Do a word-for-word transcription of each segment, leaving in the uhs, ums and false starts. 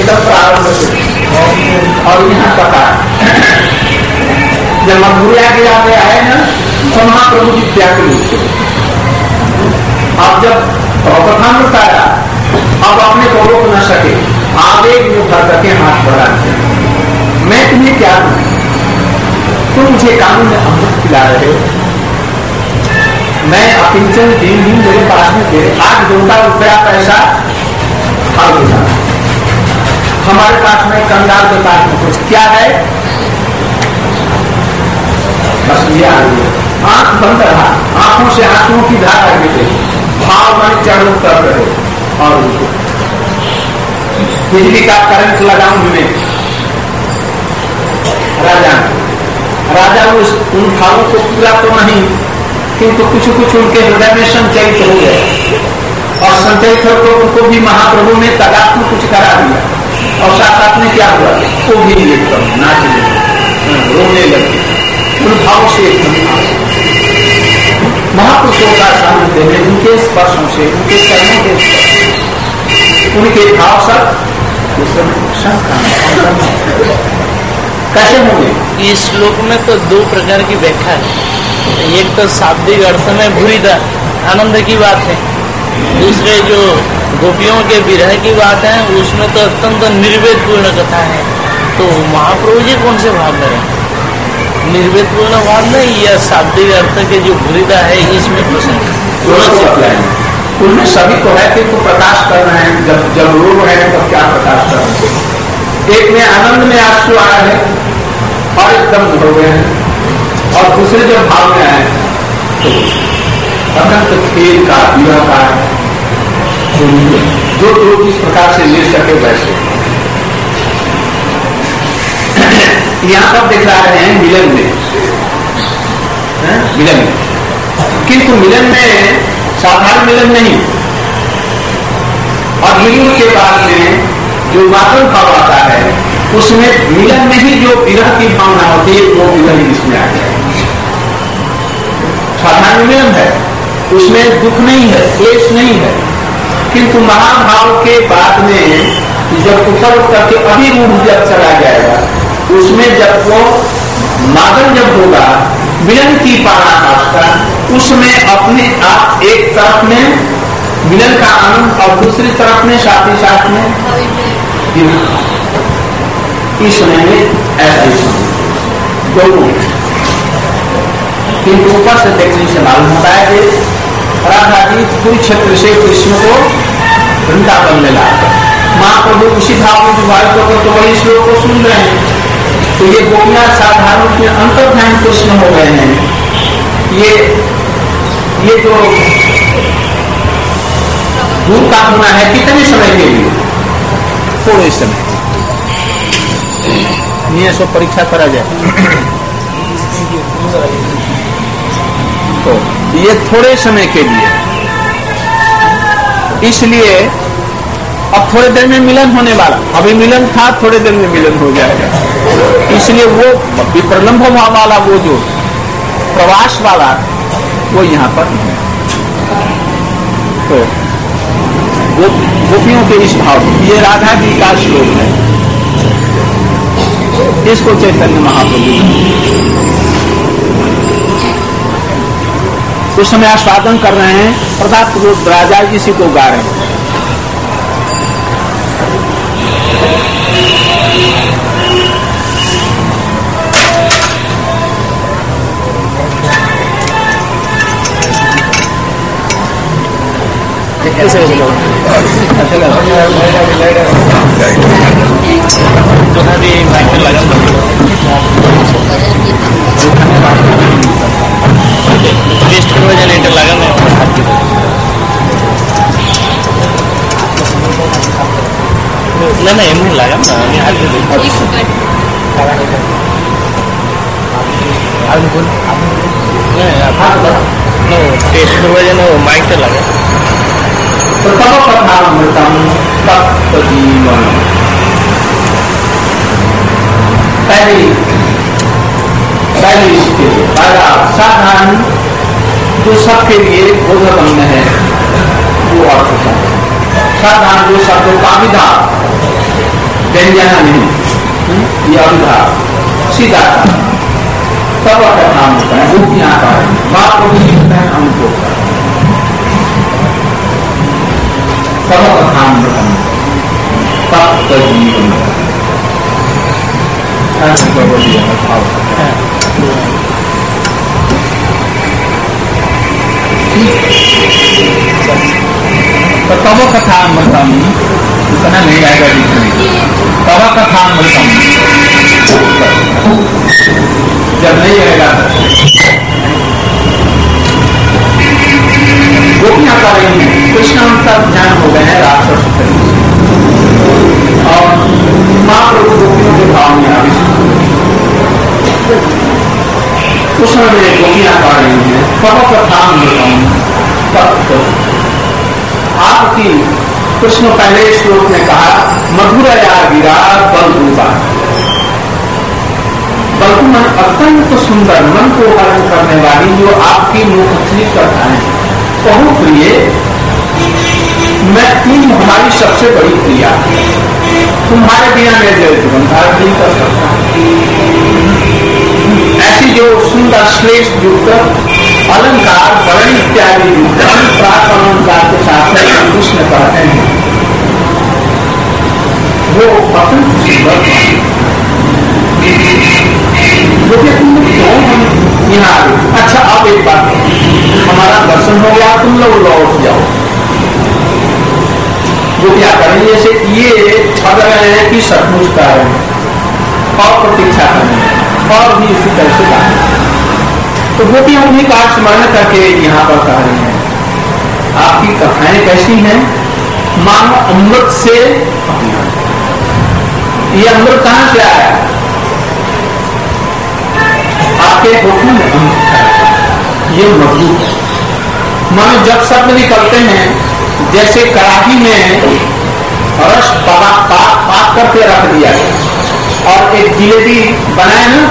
सब प्रारंभ से और यहाँ कथा जब मधुरी आगे आगे आए ना तो महाप्रभु जी व्याकुल थे। अब जब कथा में बताया अब अपने को रोक न सके, आवेग में भर करके हाथ बढ़ा दिया। मैं तुम्हें क्या दूं? तुम मुझे कानून में अमृत खिला रहे हो, मैं अकिंचन दिन दिन मेरे पास में दे आज दो रुपया पैसा खा देता, हमारे पास में कंगाल के पास में कुछ क्या है, बस ये आ गई। आंख बंद रहा, आंखों से आंखों की धार आगे थे, भाव मन चारों कर रहे और बिजली का करंट लगाऊं मैं। राजा राजा उस उन भावों को पूरा तो नहीं किंतु कुछ कुछ उनके हृदय में संचयित हो गए और संचयित होकर उनको भी महाप्रभु ने तदात्म कुछ करा दिया और साथ साथ में क्या हुआ वो भी एकदम नाचने लगे, रोने लगे उन भाव से एकदम। महापुरुषों का सानिध्य में उनके स्पर्शों से उनके चरणों के स्पर्श उनके भाव सब कैसे होंगे। इस श्लोक में तो दो प्रकार की व्याख्या है। एक तो शाब्दिक अर्थ में भूरिदा आनंद की बात है, दूसरे जो गोपियों के विरह की बात है उसमें तो अत्यंत निर्वेद पूर्ण कथा है। तो महाप्रभु जी कौन से भाव में रहे, निर्वेद पूर्ण भाव में या शाब्दिक अर्थ के जो भूरिदा है इसमें प्रसन्न उनमें सभी को है कि तो प्रकाश कर रहे हैं। जब जब रोग है तब क्या प्रकाश कर रहे हैं। एक में आनंद में आंसू आया है और एकदम हो गए हैं और दूसरे जब भाव में आए तो अनंत खेल का विवाह का जो जो किस प्रकार से ले सके वैसे। यहाँ पर दिखला रहे हैं मिलन में, मिलन में किंतु मिलन में साधारण मिलन नहीं और मिलन के बाद में जो मातृ भाव आता है उसमें मिलन में ही जो विरह की भावना होती है वो मिलन इसमें आ जाए। साधारण मिलन है उसमें दुख नहीं है, क्लेश नहीं है, किंतु महाभाव के बाद में जब ऊपर करके अभिरूढ़ जब चला जाएगा उसमें जब वो मादन जब होगा मिलन की पराकाष्ठा उसमें अपने आप एक तरफ में मिलन का आनंद और दूसरी तरफ में साथ ही साथ में इस समय में ऐसा ही दोनों किंतु ऊपर से देखने से मालूम होता है कि राधा जी कुरुक्षेत्र से कृष्ण को वृंदावन में लाकर महाप्रभु उसी भाव में विवाहित होकर तो वही श्लोक को सुन रहे हैं। तो ये गोपियां साधारण में अंतर्ध्यान कृष्ण हो गए हैं। ये ये जो दूर का होना है कितने समय के लिए, थोड़े समय ये सब परीक्षा करा जाए तो ये थोड़े समय के लिए, इसलिए अब थोड़े देर में मिलन होने वाला, अभी मिलन था थोड़े देर में मिलन हो जाएगा, इसलिए वो विप्रलंब वाला वो जो प्रवास वाला वो यहाँ पर तो गो, गोपियों के इस भाव, ये राधा जी का श्लोक है, इसको चैतन्य महाप्रभु उस समय आस्वादन कर रहे हैं, प्रताप रूप राजा इसी को गा रहे हैं। ऐसे भी माइक लगा टेस्ट करवा जाने इंटर लगा मैं ना ना एम लगा ना मैं हाथ से नो टेस्ट करवा जाने माइक तो लगा प्रथम कथामृतम तप्त जीवन, पहली पहली स्थिति पहला साधारण जो सबके लिए बोधगम्य है वो अर्थ है। साधारण जो शब्दों का विधा व्यंजना नहीं, ये अंधा सीधा था। तब कथा होता है, गोपियां का बाप को भी सीखता है, हमको तब कथामृतम तप्त जीवन तो तब कथामृतम इतना नहीं आएगा लिखने, तब कथामृतम जब नहीं रहेगा गोपियां कर रही हैं, कृष्ण का ध्यान हो गए हैं राक्षस और मां प्रभु गोपियों के भाव में आविष्ट उस समय गोपियां कर रही हैं। तब कथामृतम तप्त आपकी कृष्ण पहले श्लोक में कहा मधुरया गिरा बलरूपा, बल्कि मन अत्यंत सुंदर मन को हरण करने वाली जो आपकी मुखली कथाएं बहुत प्रिय, मैं तुम हमारी सबसे बड़ी प्रिया, तुम्हारे बिना मैं जो जीवन धारण नहीं कर सकता। ऐसी जो सुंदर श्रेष्ठ युक्त अलंकार वर्ण इत्यादि युक्त प्राप्त अलंकार के साथ कृष्ण कहते हैं वो अत्यंत सुंदर। तुम क्यों हम यहाँ आ गए? अच्छा अब एक बात, हमारा दर्शन हो गया, तुम लोग लौट जाओ। वो क्या करें, जैसे ये ठग रहे हैं कि सचमुच कर रहे हैं और प्रतीक्षा कर रहे हैं और भी इसी तरह से कहा। तो गोपियां उन्हीं का स्मरण करके यहाँ पर कह रही हैं आपकी कथाएं कैसी हैं, मानो अमृत से। ये अमृत कहां से आया? आपके होठों में अमृत है, ये मधु। मानो जब शब्द निकलते हैं जैसे कड़ाही में रस पाक पाक पाक करके रख दिया और एक जिलेबी बनाए ना,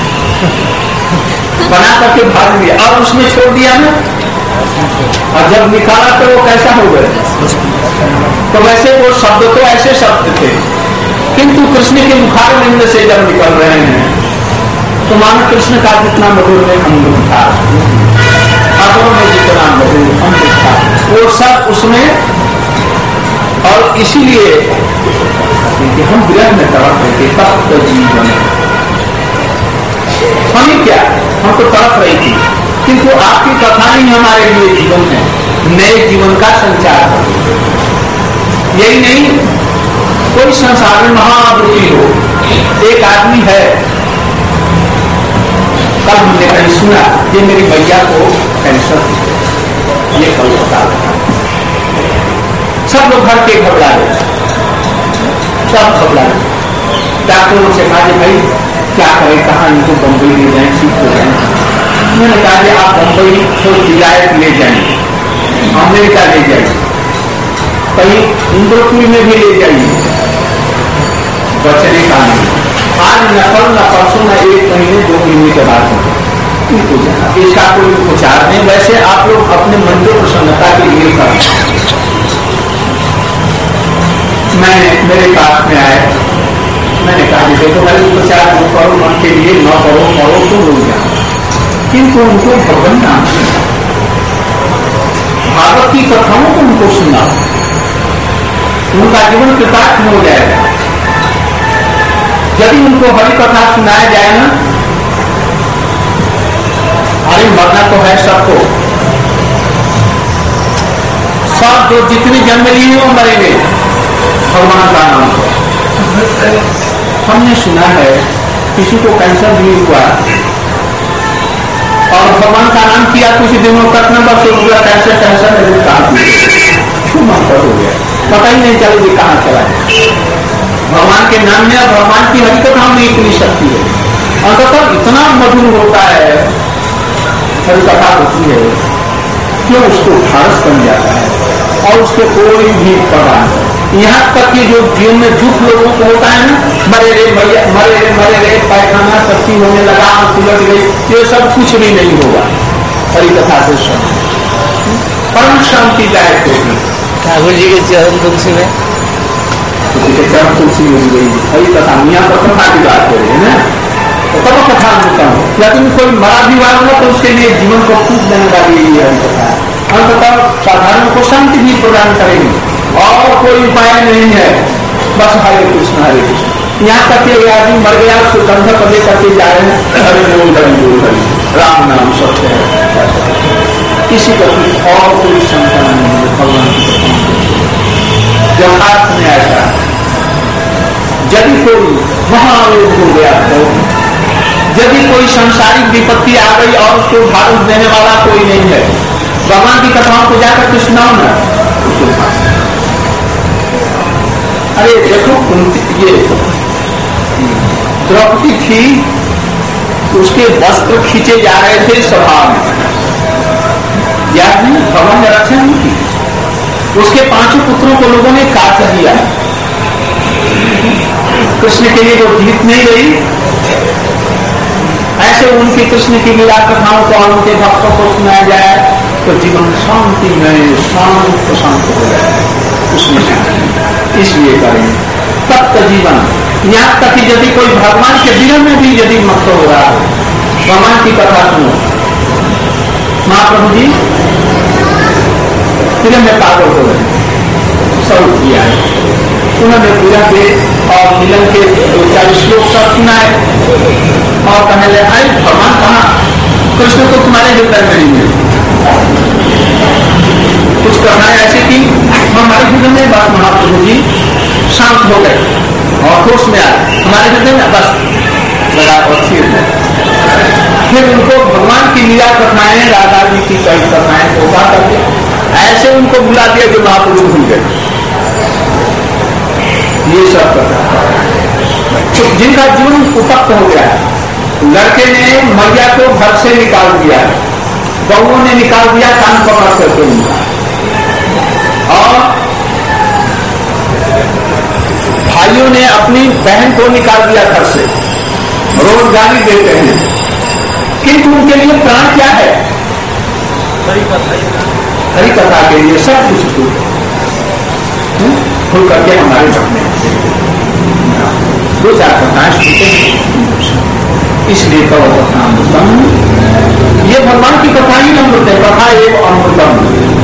बना करके भाग दिया और उसमें छोड़ दिया ना, और जब निकाला तो वो कैसा हो गया? तो वैसे वो शब्द तो ऐसे शब्द थे, किंतु कृष्ण के मुखारविंद से जब निकल रहे हैं तो मानो कृष्ण का जितना मधुर में अमृत था, अधरों में जितना मधुर अमृत था, वो सब उसमें। और इसीलिए हम विरह में तड़प रहे थे, तप्त जीवन। हमें क्या, हम तो तड़प रही थी, किंतु आपकी कथा ही हमारे लिए जीवन है, नए जीवन का संचार है। यही नहीं, कोई संसार में महावृत्ति हो, एक आदमी है, कल हमने कहीं सुना ये मेरी भैया को कैंसर, ये कल बता रहा, सब लोग घर के घबरा गए, सब घबरा गए। डॉक्टरों से कहा भाई क्या करें, कहाँ इनको बम्बई ले जाए, ठीक हो जाए। उन्होंने कहा कि आप बम्बई तो विलायत ले जाएंगे, अमेरिका ले जाइए, कहीं इंद्रपुरी में भी ले जाइए, बचने का नहीं। आज न कल न परसों न एक महीने दो महीने के बाद हो जाना, इसका कोई उपचार नहीं। वैसे आप लोग अपने मन को प्रसन्नता के लिए कर, मैंने मेरे पास में आए, मैंने कहा देखो भाई उपचार न करो मन के लिए, न करो करो तो हो जाए, किंतु उनको भगवान नाम भागवत की कथाओं को उनको सुना, उनका जीवन कृतार्थ हो जाएगा। यदि उनको हरि कथा सुनाया जाए ना, अरे मरना तो है सबको, सब जो जितने जन्म लिए वो मरेंगे, भगवान का नाम। हमने सुना है किसी को कैंसर भी हुआ और भगवान का नाम किया, कुछ दिनों तक न बस हो गया कैंसर कैंसर मेरे कहा मास्टर हो गया, पता ही नहीं चला कि कहाँ चला है। भगवान के नाम में भगवान की हरि कथा में इतनी शक्ति है, अंततः इतना मधुर होता है, हरि कथा होती है क्यों उसको ढारस बन जाता है और उसके कोई भी पता नहीं। यहाँ तक कि जो जीवन में दुख लोगों को होता है ना, मरे रे भैया मरे रे मरे रे पैखाना शक्ति होने लगा, उलट गई, ये सब कुछ भी नहीं होगा हरि कथा से सब परम शांति दायक होगी। ठाकुर जी के चरण तुलसी में किसी के चरण तुलसी मिल गई, हरी कथा मियाँ पर कथा की बात कर रहे हैं ना, तो तब कथा अमृतम। यदि कोई मरा भी हुआ होगा तो उसके लिए जीवन को फूक देने वाली ये हरी कथा है। अंततः साधारण को शांति भी प्रदान करेगी और कोई उपाय नहीं है, बस हरे कृष्ण हरे कृष्ण। यहाँ तक कि आदमी मर गया उसको कंधा पर लेकर के जा रहे हैं, हरे बोल हरि बोल हरि, राम नाम सत्य है, किसी का और कोई शंका नहीं है। भगवान की कृपा यथार्थ में ऐसा यदि कोई महारोग हो गया तो, यदि कोई संसारिक विपत्ति आ गई और उसको उदाहरण देने वाला कोई नहीं है, भगवान की कथाओं को जाकर के सुनाओ ना उसको। अरे देखो ये द्रौपदी थी, उसके वस्त्र खींचे जा रहे थे सभा में, याद नहीं, भगवान ने रक्षा नहीं की। उसके पांचों पुत्रों को लोगों ने काट दिया, कृष्ण के लिए वो जीत नहीं गई। ऐसे उनकी कृष्ण की लीला कथाओं को और उनके भक्तों को सुनाया जाए तो जीवन शांति में शांत शांत हो जाए, उसमें शांति। इसलिए करें तप्त जीवन। यहाँ तक कि यदि कोई भगवान के विरह में भी यदि मत हो रहा है, भगवान की कथा सुनो। महाप्रभु जी विरह में पागल हो रहे सब किया है, उन्होंने विरह के और मिलन के दो चार श्लोक सब सुनाए और कहने लगे अरे भगवान कहाँ, कृष्ण तो तुम्हारे हृदय में नहीं है। कुछ कथाएं ऐसी की हमारे हृदय में, बस महाप्रभु जी शांत हो गए और होश में आए, हमारे हृदय में बस लगा और स्थिर है। फिर उनको भगवान की लीला कथाएं, राधा जी की कई कथाएं को उठा करके ऐसे उनको बुला दिया जो महाप्रभु भूल गए। ये सब कथा तो जिनका जीवन उपक्त हो गया है, लड़के ने मैया को घर से निकाल दिया, बहुओं ने निकाल दिया कान पकड़ करके उनका, और भाइयों ने अपनी बहन को निकाल दिया घर से, रोजगारी देते हैं, किंतु उनके लिए प्राण क्या है? हरि कथा, हरि कथा के लिए सब कुछ खुल करके हमारे बचने दो चार कथाएं सुनते हैं। इसलिए कहो कथा अमृतम, ये भगवान की कथा ही अमृत है, कथा एवं अमृतम।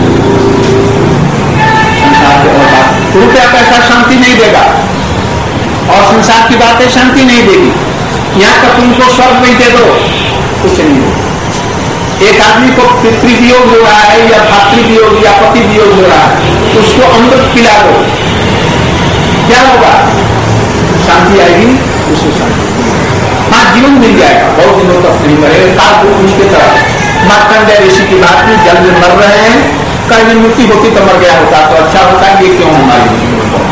संसार के और बात रुपया पैसा शांति नहीं देगा और संसार की बातें शांति नहीं देगी। यहाँ तक उनको स्वर्ग नहीं दे दो, कुछ नहीं होगा। एक आदमी को पितृवियोग हो रहा है या भातृवियोग या पति वियोग हो रहा है, उसको अमृत पिला दो, क्या होगा? शांति आएगी, उसको शांति। हाँ, जीवन मिल जाएगा, बहुत दिनों तक नहीं मरेगा। काल को उसके तरह मार्कंडेय ऋषि की बात में जल में मर रहे हैं, कहीं मृत्यु होती तो मर गया होता तो अच्छा होता, ये क्यों हमारी मृत्यु होता?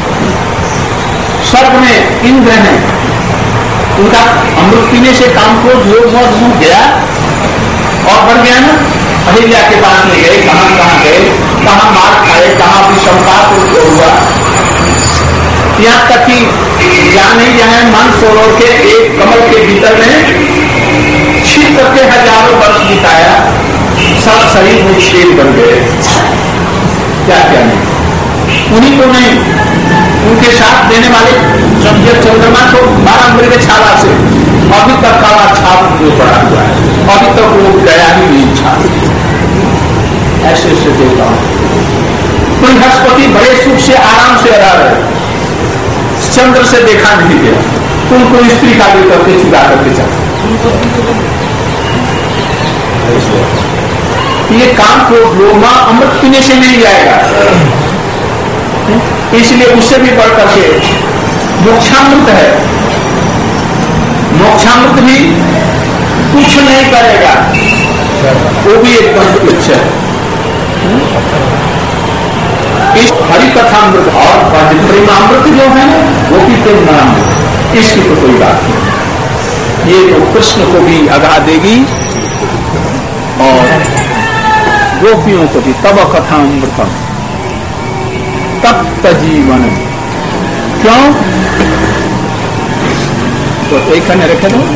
स्वर्ग में इंद्र है, उनका अमृत पीने से काम को योग मौत गया और बढ़ गया ना। अहिल्या के पास में गए, कहां कहां गए, कहां मार खाए, कहां भी संपात हुआ। यहाँ तक कि जाने जाए मन सरोवर के एक कमल के भीतर में छिप करके हजारों वर्ष बिताया, सब शरीर में छेद बन गए। क्या क्या नहीं, उन्हीं को नहीं, उनके साथ देने वाले चंद्रमा को बारह मृग छाला से अभी तक काला छाप जो पड़ा हुआ है, अभी तक वो गया ही नहीं छाप। ऐसे ऐसे देता हूं, कोई हस्पति बड़े सुख से आराम से रह रहे, चंद्र से देखा नहीं गया, उनको स्त्री का भी करके चुरा करके चला। ये काम को लोमा अमृत पीने से नहीं जाएगा, इसलिए उससे भी बढ़कर के मोक्षामृत है। मोक्षामृत भी कुछ नहीं करेगा, वो भी एकदम तुच्छ है। इस हरि कथामृत और प्रेमामृत जो है वो भी प्रेमामृत, इसकी तो कोई बात नहीं। ये तो कृष्ण को भी आगा देगी और गोपियों को भी। तब कथामृतम तप्त जीवन, क्यों? तो एक करने रखे दो।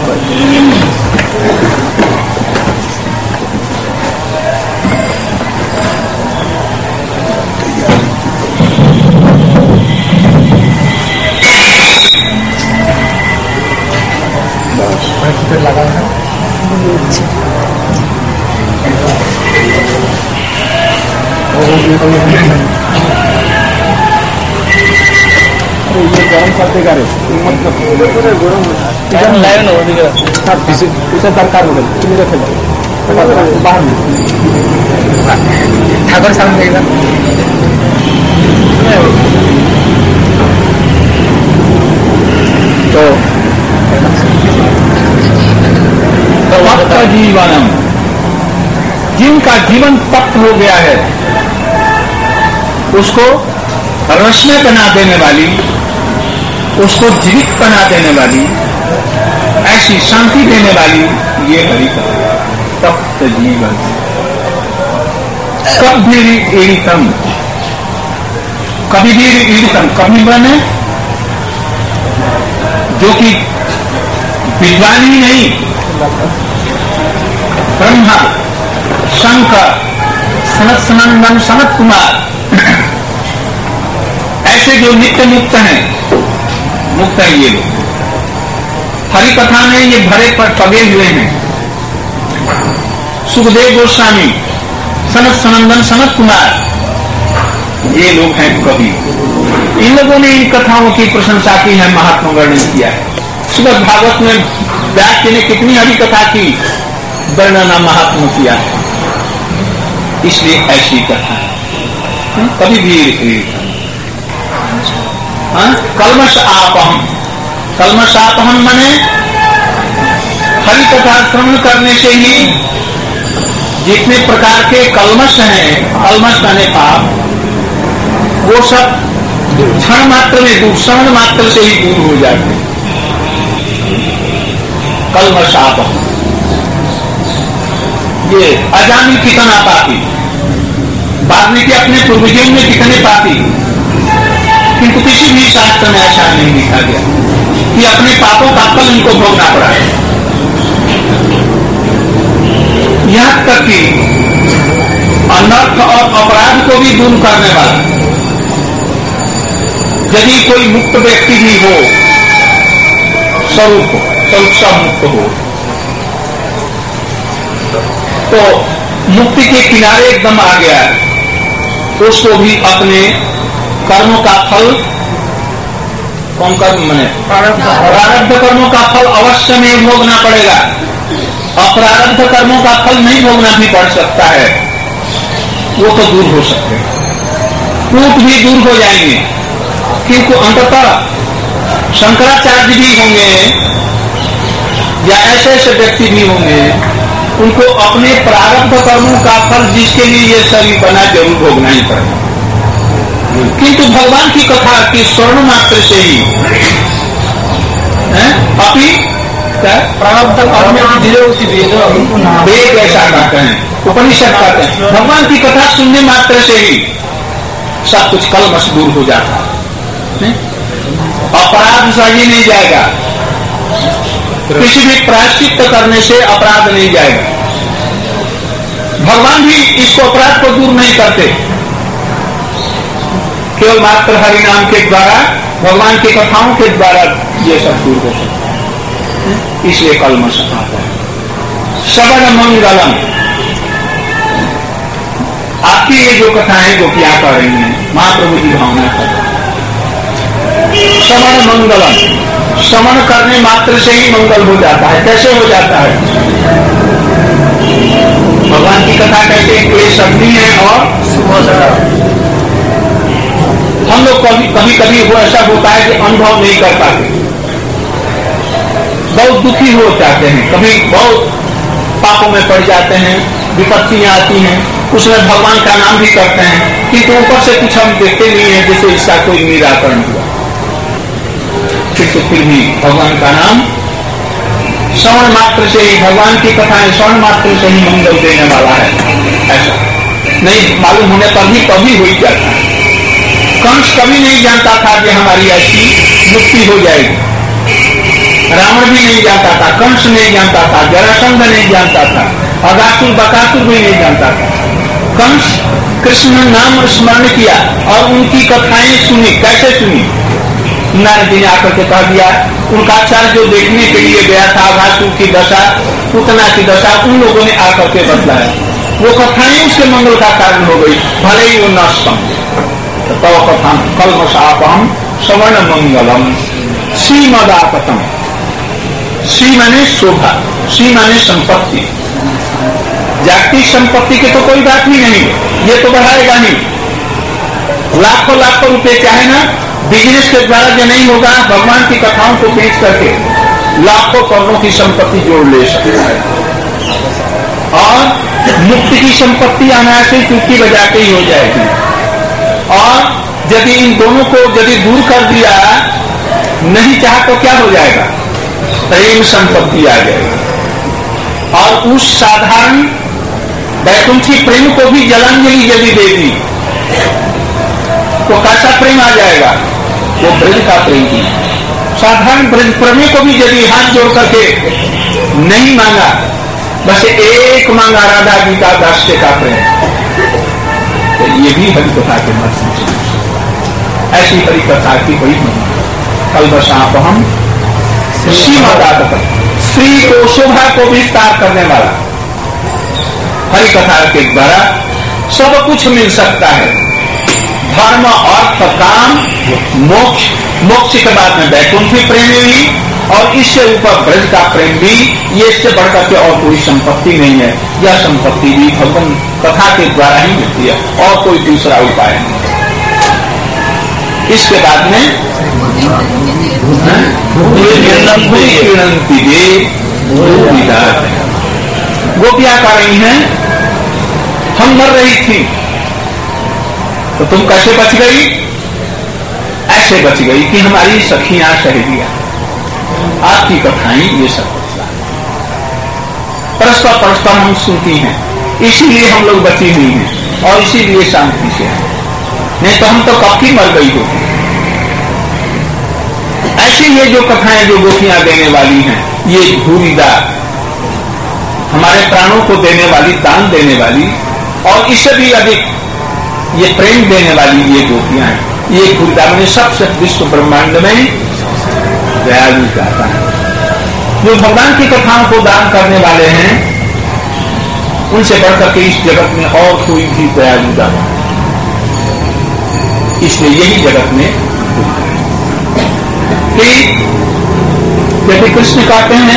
ये गरम करते का रे मतलब लाइन हो दिखा इसे दरकार हो गई कितने रखे बाहर ठाकुर सामने देगा तो तप्त जीवनम, जिनका जीवन तप्त हो गया है उसको रश्मि बना देने वाली, उसको जीवित बना देने वाली, ऐसी शांति देने वाली ये हरि कथा तप्त जीवन। कभी ईड़ितम, कभी भी ईड़ितम, कभी बने जो कि विद्वान ही नहीं, ब्रह्मा, शंकर, सनत सनंदन, सनत कुमार, ऐसे जो नित्य मुक्त हैं, मुक्त हैं ये लोग, हरि कथा में ये भरे पर पगे हुए हैं। सुखदेव गोस्वामी, सनत सनंदन, सनत कुमार, ये लोग हैं कवि। इन लोगों ने इन कथाओं की प्रशंसा की है, महात्मा वर्णन किया है। श्रीमद् भागवत में व्यास जी ने कितनी हरि कथा की वर्णना महात्मा किया है, इसलिए ऐसी कथा है। कभी भी हाँ? कलमश आपहम, कलमश आपहम माने हरि कथा श्रवण करने से ही जितने प्रकार के कलमश हैं, कलमश माने पाप, वो सब क्षण मात्र में दूर, श्रवण मात्र से ही दूर हो जाते हैं। कलमश आपहम, ये अजामी कितना पापी, वाल्मीकि अपने पूर्वजों में कितने पापी, किंतु किसी भी शास्त्र में ऐसा नहीं लिखा गया कि अपने पापों का फल इनको भोगना पड़ा। यहां तक कि अनर्थ और अपराध को भी दूर करने वाला यदि कोई मुक्त व्यक्ति भी हो, स्वरूप स्वरूप सब मुक्त हो, तो मुक्ति के किनारे एकदम आ गया है, उसको भी अपने कर्मों का फल, कौन कर्म मने प्रारब्ध कर्मों का फल अवश्य में भोगना पड़ेगा। अप्रारब्ध कर्मों का फल नहीं भोगना भी पड़ सकता है, वो तो दूर हो सकते हैं, कूट भी दूर हो जाएंगे। क्योंकि अंततः शंकराचार्य भी होंगे या ऐसे ऐसे व्यक्ति भी होंगे, उनको अपने प्रारब्ध कर्मों का फल जिसके लिए ये शरीर बना जरूर भोगना ही पड़ेगा। किंतु भगवान की कथा की स्वर्ण मात्र से ही अभी प्रारब्ध कर्म वेद ऐसा कहते हैं, उपनिषद कहते हैं, भगवान की कथा सुनने मात्र से ही सब कुछ कलमश दूर हो जाता है। अपराध सही नहीं जाएगा, किसी भी प्रायश्चित करने से अपराध नहीं जाएगा। भगवान भी इसको अपराध को दूर नहीं करते, केवल मात्र हरि नाम के द्वारा, भगवान की कथाओं के द्वारा ये सब दूर हो सकता है। इसलिए कलमश आता है। श्रवण मंगलम, आपकी ये जो कथाएं जो क्या कर रही हैं, महाप्रभु की भावना कर, श्रवण मंगलम, श्रवण करने मात्र से ही मंगल हो जाता है। कैसे हो जाता है? भगवान की कथा कहते हैं कि शक्ति है और हम लोग कभी कभी कभी वो ऐसा होता है कि अनुभव नहीं कर पाते, बहुत दुखी हो जाते हैं, कभी बहुत पापों में पड़ जाते हैं, विपत्तियां आती हैं, उसमें भगवान का नाम भी करते हैं, किंतु ऊपर से कुछ हम देखते नहीं है जैसे इसका कोई निराकरण हुआ। किंतु फिर भी भगवान का नाम श्रवण मात्र से ही, भगवान की कथाएं श्रवण मात्र से ही मंगल देने वाला है, ऐसा नहीं मालूम होने पर भी कभी हो ही जाता है। कंस कभी नहीं जानता था कि हमारी ऐसी मुक्ति हो जाएगी, रावण भी नहीं जानता था, कंस नहीं जानता था, जरासंध नहीं जानता था, अगासुर बकासुर भी नहीं जानता था। कंस कृष्ण नाम स्मरण किया और उनकी कथाएं सुनी। कैसे सुनी? नारद जी ने आकर के कह दिया, उनका चार जो देखने के लिए गया था अगासुर की दशा, पुतना की दशा, उन लोगों ने आकर के बतलाया। वो कथाएं उसके मंगल का कारण हो गई, भले ही वो न समझे। तो कथा कल्मषापम श्रवण मंगलम श्रीमदापतम। श्री माने शोभा, श्री माने संपत्ति। जागतिक संपत्ति की तो कोई बात ही नहीं, ये तो बढ़ाएगा नहीं। लाखों लाखों रुपए चाहे ना बिजनेस के द्वारा जो नहीं होगा, भगवान की कथाओं को बेच करके लाखों करोड़ों की संपत्ति जोड़ ले सकता है। और मुक्ति की संपत्ति अनायास ही चुटकी बजा के ही हो जाएगी। और यदि इन दोनों को यदि दूर कर दिया नहीं चाहा तो क्या हो जाएगा? प्रेम संपत्ति आ जाएगी। और उस साधारण वैकुंठी प्रेम को भी जलांजलि यदि दे दी तो कैसा प्रेम आ जाएगा? वो ब्रज का प्रेम ही। साधारण ब्रज प्रेमी को भी यदि हाथ जोड़ करके नहीं मांगा, बस एक मांगा राधा जी का दास्य का प्रेम, तो ये भी हरिकथा के मत समझे। ऐसी हरिकथा की बड़ी महिमा। कल्मषाप हम श्रीमदापतम, स्त्री को शोभा को विस्तार करने वाला। हरिकथा के द्वारा सब कुछ मिल सकता है, धर्म अर्थ काम मोक्ष। मोक्ष के बाद में वैकुंठी प्रेम भी, और इससे ऊपर ब्रज का प्रेम भी। ये इससे बढ़कर के और कोई संपत्ति नहीं है। यह संपत्ति भी भगवान कथा के द्वारा ही मिलती है, और कोई दूसरा उपाय नहीं। इसके बाद में गोपियां कह रही हैं हम मर रही थी तो तुम कैसे बच गई? ऐसे बच गई कि हमारी सखियां सहेलियां आपकी कथाएं ये सब परस्पर परस्पर हम सुनती हैं, इसीलिए हम लोग बची हुई हैं और इसीलिए शांति से हैं, नहीं तो हम तो कब की मर गई होती। ऐसी ये जो कथाएं जो गोपियां देने वाली हैं, ये भूरिदार हमारे प्राणों को देने वाली, दान देने वाली, और इससे भी अधिक ये प्रेम देने वाली ये गोपियां हैं। ये भूरिदार में सबसे विश्व ब्रह्मांड में दयालु कहता है। जो भगवान की कथाओं को दान करने वाले हैं, उनसे बढ़कर के इस जगत में और कोई भी दयालु दान, इसलिए यही जगत में कि यदि कृष्ण कहते हैं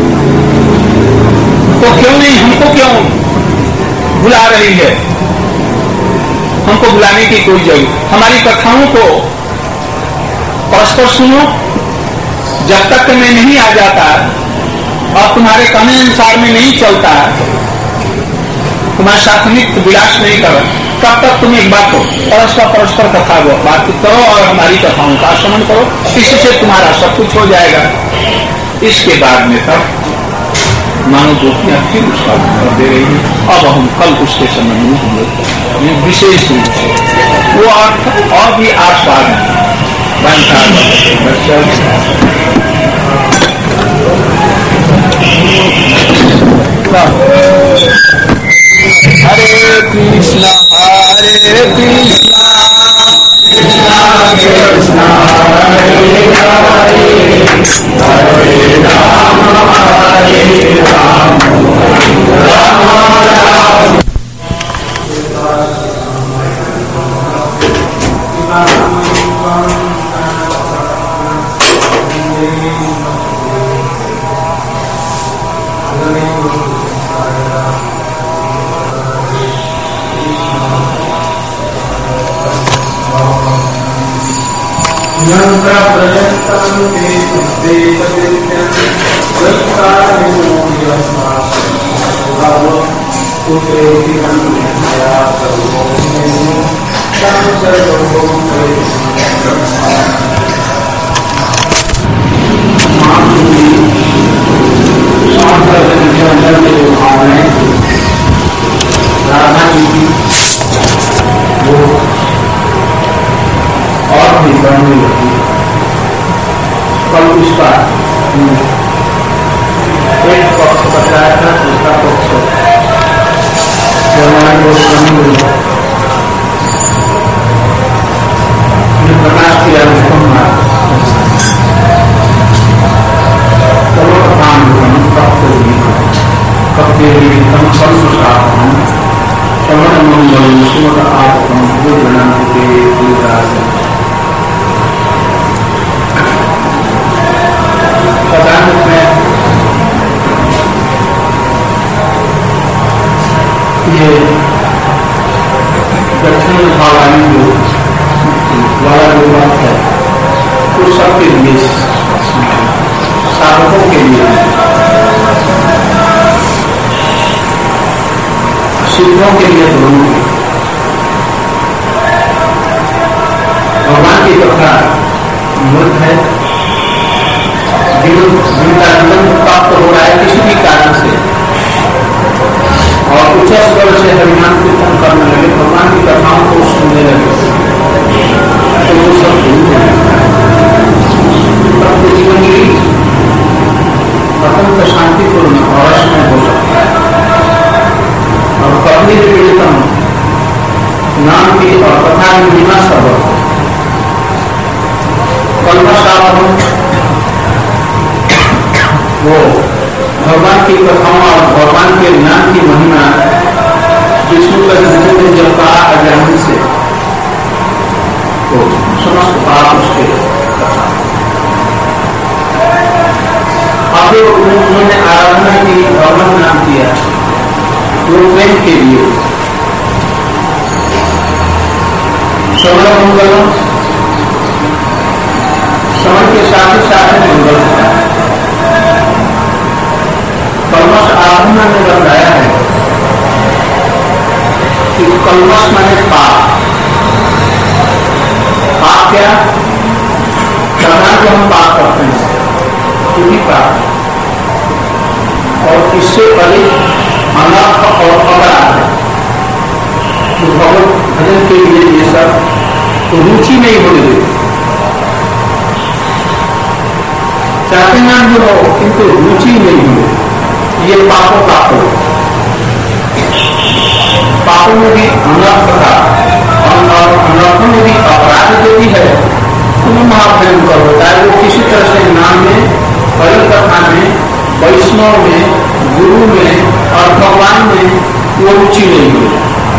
तो क्यों नहीं, हमको क्यों बुला रही है? हमको बुलाने की कोई जरूरत, हमारी कथाओं को परस्पर सुनो। जब तक मैं नहीं आ जाता और तुम्हारे कहने अनुसार में नहीं चलता, तुम्हारे साथ नित्य विलास नहीं करो, तब तक तुम एक बात हो, परस्पर परस्पर कथा बातचीत करो और हमारी कथाओं का श्रवण करो, इससे तुम्हारा सब कुछ हो जाएगा। इसके बाद में तब मानो गोपियां फिर उसका उत्तर दे रही है। अब हम कल उसके संबंध में विशेष रूप से वो अर्थ और भी आस्वाद बनता हरे कृष्णा हरे कृष्णा कृष्णा कृष्णा हरे हरे हरे राम हरे राम राम राम। और भी बढ़ने लगी। कल उसका एक पक्ष बताया था, दूसरा पक्ष हमारे निराश है। अचानक में ये दक्षिण भावानी जो वाला जो बात है वो सबके लिए, साधकों के लिए, सिद्धों के लिए दोनों। भगवान की कथा मूर्ख है, जिनका जीवन प्राप्त हो रहा है किसी भी कारण से और उच्च स्वर से हरिनाम कीर्तन करने लगे, भगवान की कथाओं को सुनने लगे, तो वो सब भूल जाएगा। जीवन की अत्यंत शांतिपूर्ण और रसमय हो सकता है। और कभी पीड़ितम नाम की और कथा बिना सब कल्पशापन, वो भगवान की कथाओं और भगवान के ज्ञान की महिमा विष्णु का ने जब कहा अज्ञान से, तो समस्त पाप उसके कथा। अब उन्होंने आराधना की, भगवान नाम किया, वो प्रेम के लिए श्रवण मंगल, श्रवण के साथ ही साथ मंगल होता है। कलमश आराधना ने बताया है कि कलमश माने पाप। पाप क्या? प्रधान को हम पाप करते हैं, क्योंकि पाप और इससे अधिक अनर्थ और अपराध है। तो भगवत भजन के लिए ये सब रुचि नहीं होने देती। चाहते नाम जो हो किंतु रुचि नहीं हो, ये पापों का हो। पापों में भी अनर्थ का और अनर्थों में भी अपराध जो भी है वो महाभयंकर होता है। वो किसी तरह से नाम में, हरि कथा में, वैष्णव में, गुरु में और भगवान में वो रुचि नहीं हुई।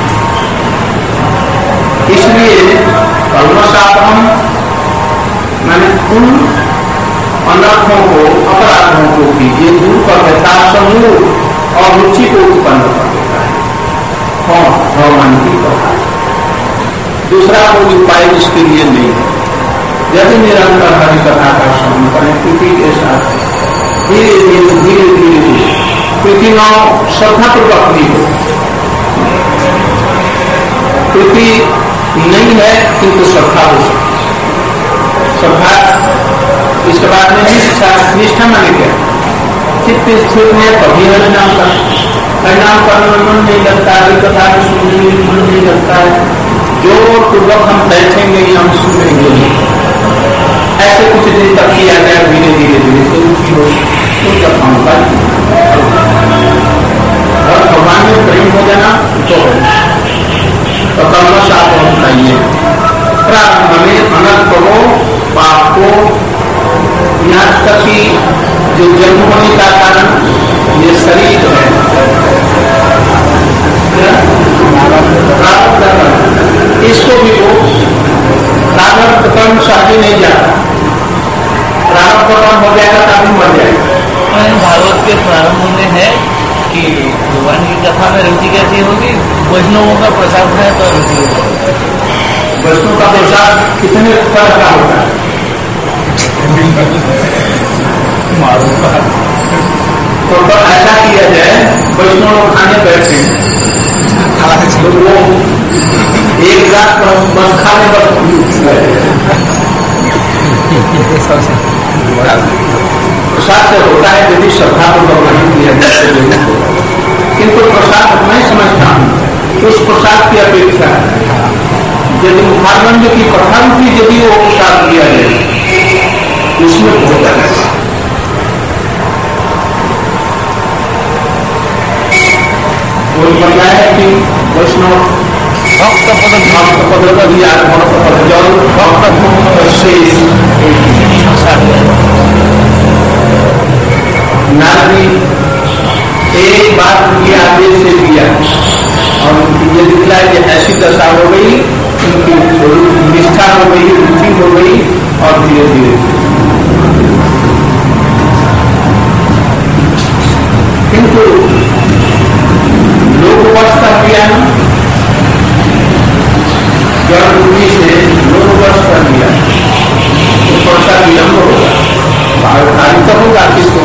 इसलिए कल्मशापम मैंने उन अनर्थों को, अपराधों को भी ये दूर कर देता, समूह और रुचि को उत्पन्न कर देता है। कौन? भगवान की कथा। दूसरा कोई उपाय इसके लिए नहीं है। यदि निरंतर हरि कथा का श्रवण करें प्रीति के साथ, धीरे धीरे धीरे धीरे प्रीति न श्रद्धापूर्वक भी हो। प्रीति नहीं है किंतु श्रद्धा हो सकती। श्रद्धा इसके बाद में निष्ठा, निष्ठा माने क्या? चित्त स्थित में कभी हरिनाम का हरिनाम करने में मन नहीं लगता, हरि कथा में सुनने में मन नहीं लगता है। जो पूर्वक हम बैठेंगे हम सुनेंगे, ऐसे कुछ दिन तक किया जाए, धीरे धीरे धीरे से रुचि हो तो कथाओं का और भगवान में प्रेम हो जाना तो तो कल्मशापम चाहिए। प्रारंभ में अनर्थ को, पाप को, यहाँ तक कि जो जन्म होने का कारण ये शरीर है, इसको भी वो प्रारब्ध कर्म शादी नहीं जाता। प्रारब्ध कर्म हो जाएगा तभी मर जाएगा। भागवत के प्रारंभ में है कि भगवान की कथा में रुचि कैसी होगी? वैष्णवों का प्रसाद है तो रुचि होगी। वैष्णव का प्रसाद कितने तरह का होता है? तो, तो ऐसा किया जाए, वैष्णव खाने बैठे तो वो एक लाख बस खाने प्रसाद से होता है यदि श्रद्धा को ग्रहण किया जाए। किंतु प्रसाद मैं समझता हूँ उस प्रसाद की अपेक्षा यदि मुखारबंद की कथा की यदि वो प्रसाद किया जाए उसमें बहुत है। वो बताया है कि वैष्णव भक्त पद भक्त पद का भी भक्त पद जल भक्त शेष नारदी एक बात उनके आदेश से दिया और उनकी ये दिखला कि ऐसी दशा हो गई, उनकी निष्ठा जड़ बुद्धि से नौ वर्ष कर दिया तो थोड़ा सा विलम्ब होगा, कार्य तो होगा किसको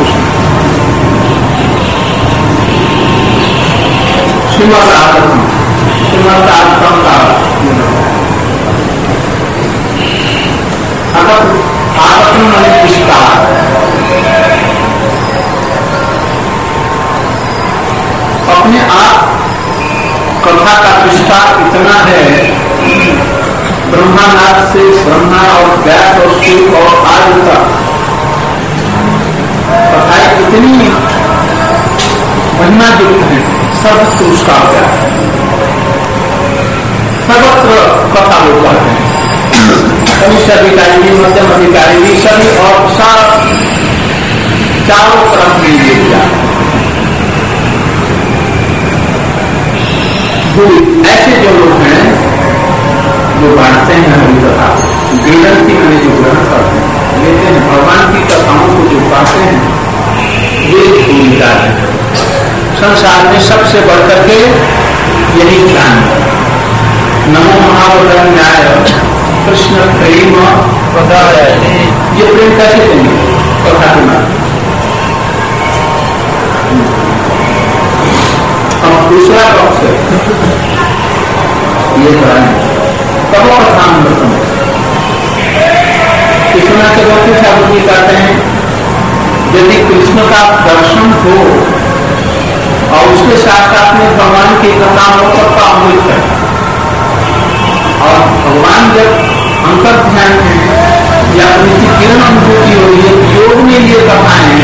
श्रीमद आगतम श्रीमद आगतम का आगतम मैंने विस्तार, अपने आप कथा का विस्तार इतना है, ब्रह्मानाथ से ब्रह्मा और व्यास और शिव और आदि तक कथाएं इतनी महिमा युक्त है, सर्वत्र उसका अवतार है, सर्वत्र कथा लोग कहते हैं, कनिष्ठ अधिकारी भी मध्यम अधिकारी भी सभी और सब चारों तरफ में ले जाते हैं। ऐसे जो लोग हैं जो बांटते हैं हरी कथा वेदंती में जो ग्रहण करते हैं, लेते हैं भगवान की कथाओं को जो पाते हैं, वे भूमिका है। संसार में सबसे बढ़कर के यही ज्ञान है। नमो महावदन न्याय कृष्ण प्रेम प्रदाय, ये प्रेम कैसे देंगे कथा के नाम। अब दूसरा पक्ष ये कराएं कबो प्रधान कृष्ण के लोग ठाकुर जी कहते हैं, यदि कृष्ण का दर्शन हो और उसके साथ साथ में भगवान की कथा हो तब का अमृत है, और भगवान जब अंतर ध्यान में या उनकी किरण अनुभूति हो रही है, योग में ये कथाएं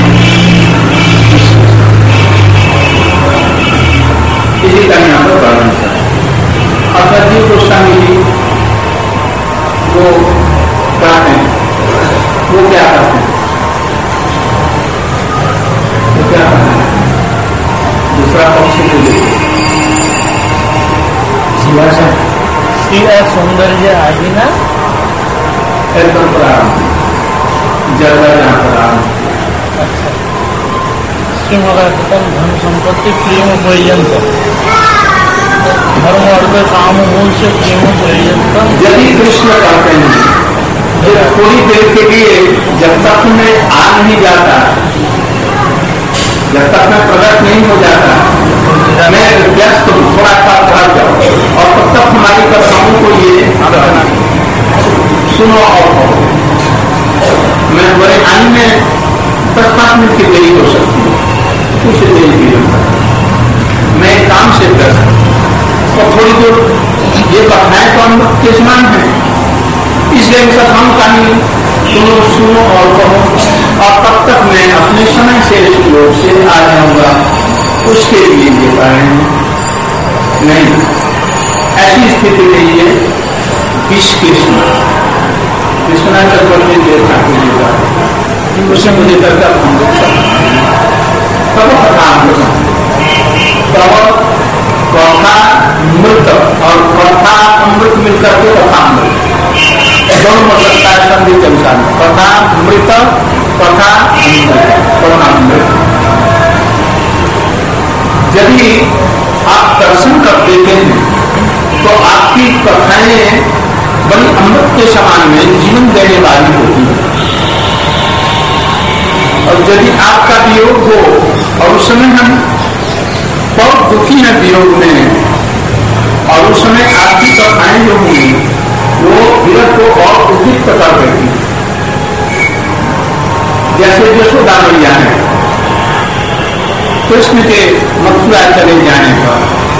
इसी का यहाँ पर वर्णन है। अर्थात गोस्वामी जी वो कहते हैं, वो क्या करते हैं, वो क्या करते हैं, दूसरा पक्ष को देखिए, शिवा से शिवा सौंदर्य आदि ना एकदम प्रारंभ जगह जहाँ प्रारंभ। अच्छा, श्रीमदातम धन संपत्ति प्रेम पर्यंत धर्म अर्थ काम मूल से प्रेम पर्यंत। यदि कृष्ण कहते हैं जब थोड़ी देर के लिए, जब तक मैं आ नहीं जाता, जब तक मैं प्रकट नहीं हो जाता, मैं व्यस्त हूँ, थोड़ा सा घर जाओ और तब तक हमारी कथाओं को ये सुनो और मैं बड़े आने में दस पांच मिनट की देरी हो सकती है, कुछ देरी भी मैं काम से कर और थोड़ी दूर ये कथाएं तो हम के समान है, इसलिए कथाओं का ही सुनो सुनो और कहो, और तब तक मैं अपने समय से योग से आ जाऊंगा, उसके लिए ये कारण नहीं। ऐसी स्थिति में ये विष कृष्ण कृष्णा चक्रवर्ती जी ठाकुर जी का उसे मुझे करता हम लोग तब कथा तब कथा मृत और कथा अमृत मिलकर के कथा अमृत दोनों हो सकता है संधि के अनुसार, कथा मृत कथा कथा अमृत। यदि आप दर्शन कर देते हैं तो आपकी कथाएं बड़ी अमृत के समान में जीवन देने वाली होती है, और यदि आपका वियोग हो और उस समय हम बहुत दुखी हैं वियोग में, और उस समय आपकी कथाएं जो होंगी वो विरह को और उद्दीप्त कर देती, जैसे यशोदा मैया है कृष्ण के मथुरा चले जाने पर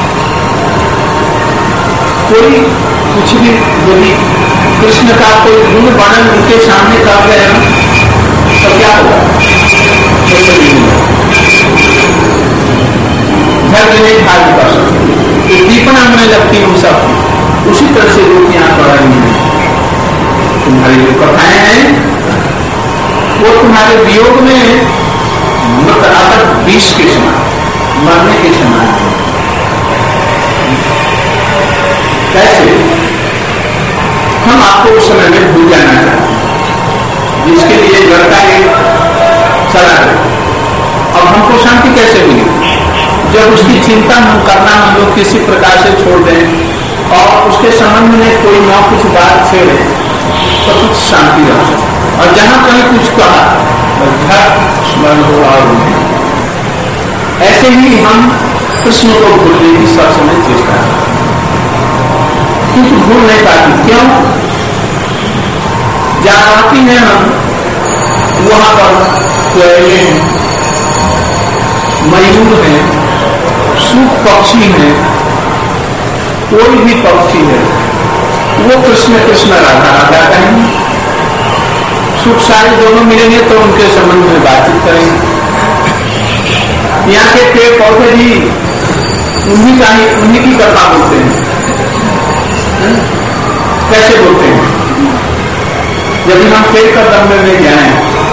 कोई कुछ भी यदि कृष्ण का कोई गुण वर्णन उनके सामने कर रहे हैं तो क्या होगा, धैर्य नहीं धारण कर सकते, दीपना होने लगती है उन सब। उसी तरह से लोग यहाँ पढ़ रही हैं, तुम्हारी जो कथाएं हैं वो तुम्हारे वियोग में मतलब विष के समान, मरने के समान है। कैसे हम आपको उस समय में भूल जाना चाहते हैं, जिसके लिए लड़का एक चला है, अब हमको शांति कैसे मिली जब उसकी चिंता हम करना हम लोग किसी प्रकार से छोड़ दें और उसके संबंध में कोई न कुछ बात छेड़े तो कुछ शांति रह सके, और जहां कहीं कुछ कहा तो झट स्मरण हो और ऐसे ही हम कृष्ण को भूलने की सब समय चेष्टा करते, किंतु भूल नहीं पाती। क्यों? जहां आती है हम वहां पर कोयले हैं, मयूर है, सूख पक्षी है, कोई भी पक्षी है वो कृष्ण कृष्ण राधा राधा कहेंगे। सुख सारे दोनों मिलेंगे तो उनके संबंध में बातचीत करेंगे। यहाँ के पेड़ पौधे भी उन्हीं का ही उन्हीं की कथा बोलते हैं। कैसे बोलते हैं? यदि हम पेड़ का दम में जाए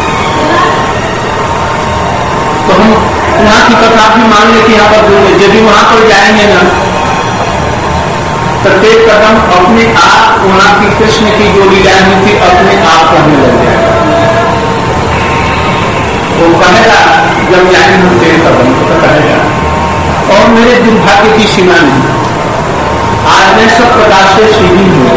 तो हम वहां की कथा भी मान लें कि यहाँ पर बोले, यदि वहां पर जाएंगे ना प्रत्येक कदम अपने आप वहां की कृष्ण की जो लीलाएं हुई थी अपने आप कहने लग जाएगा। वो कहेगा जब जाएंगे हम तेरे कदम तो कहेगा। और मेरे दुर्भाग्य की सीमा नहीं, आज मैं सब प्रकार से सीधी हूं।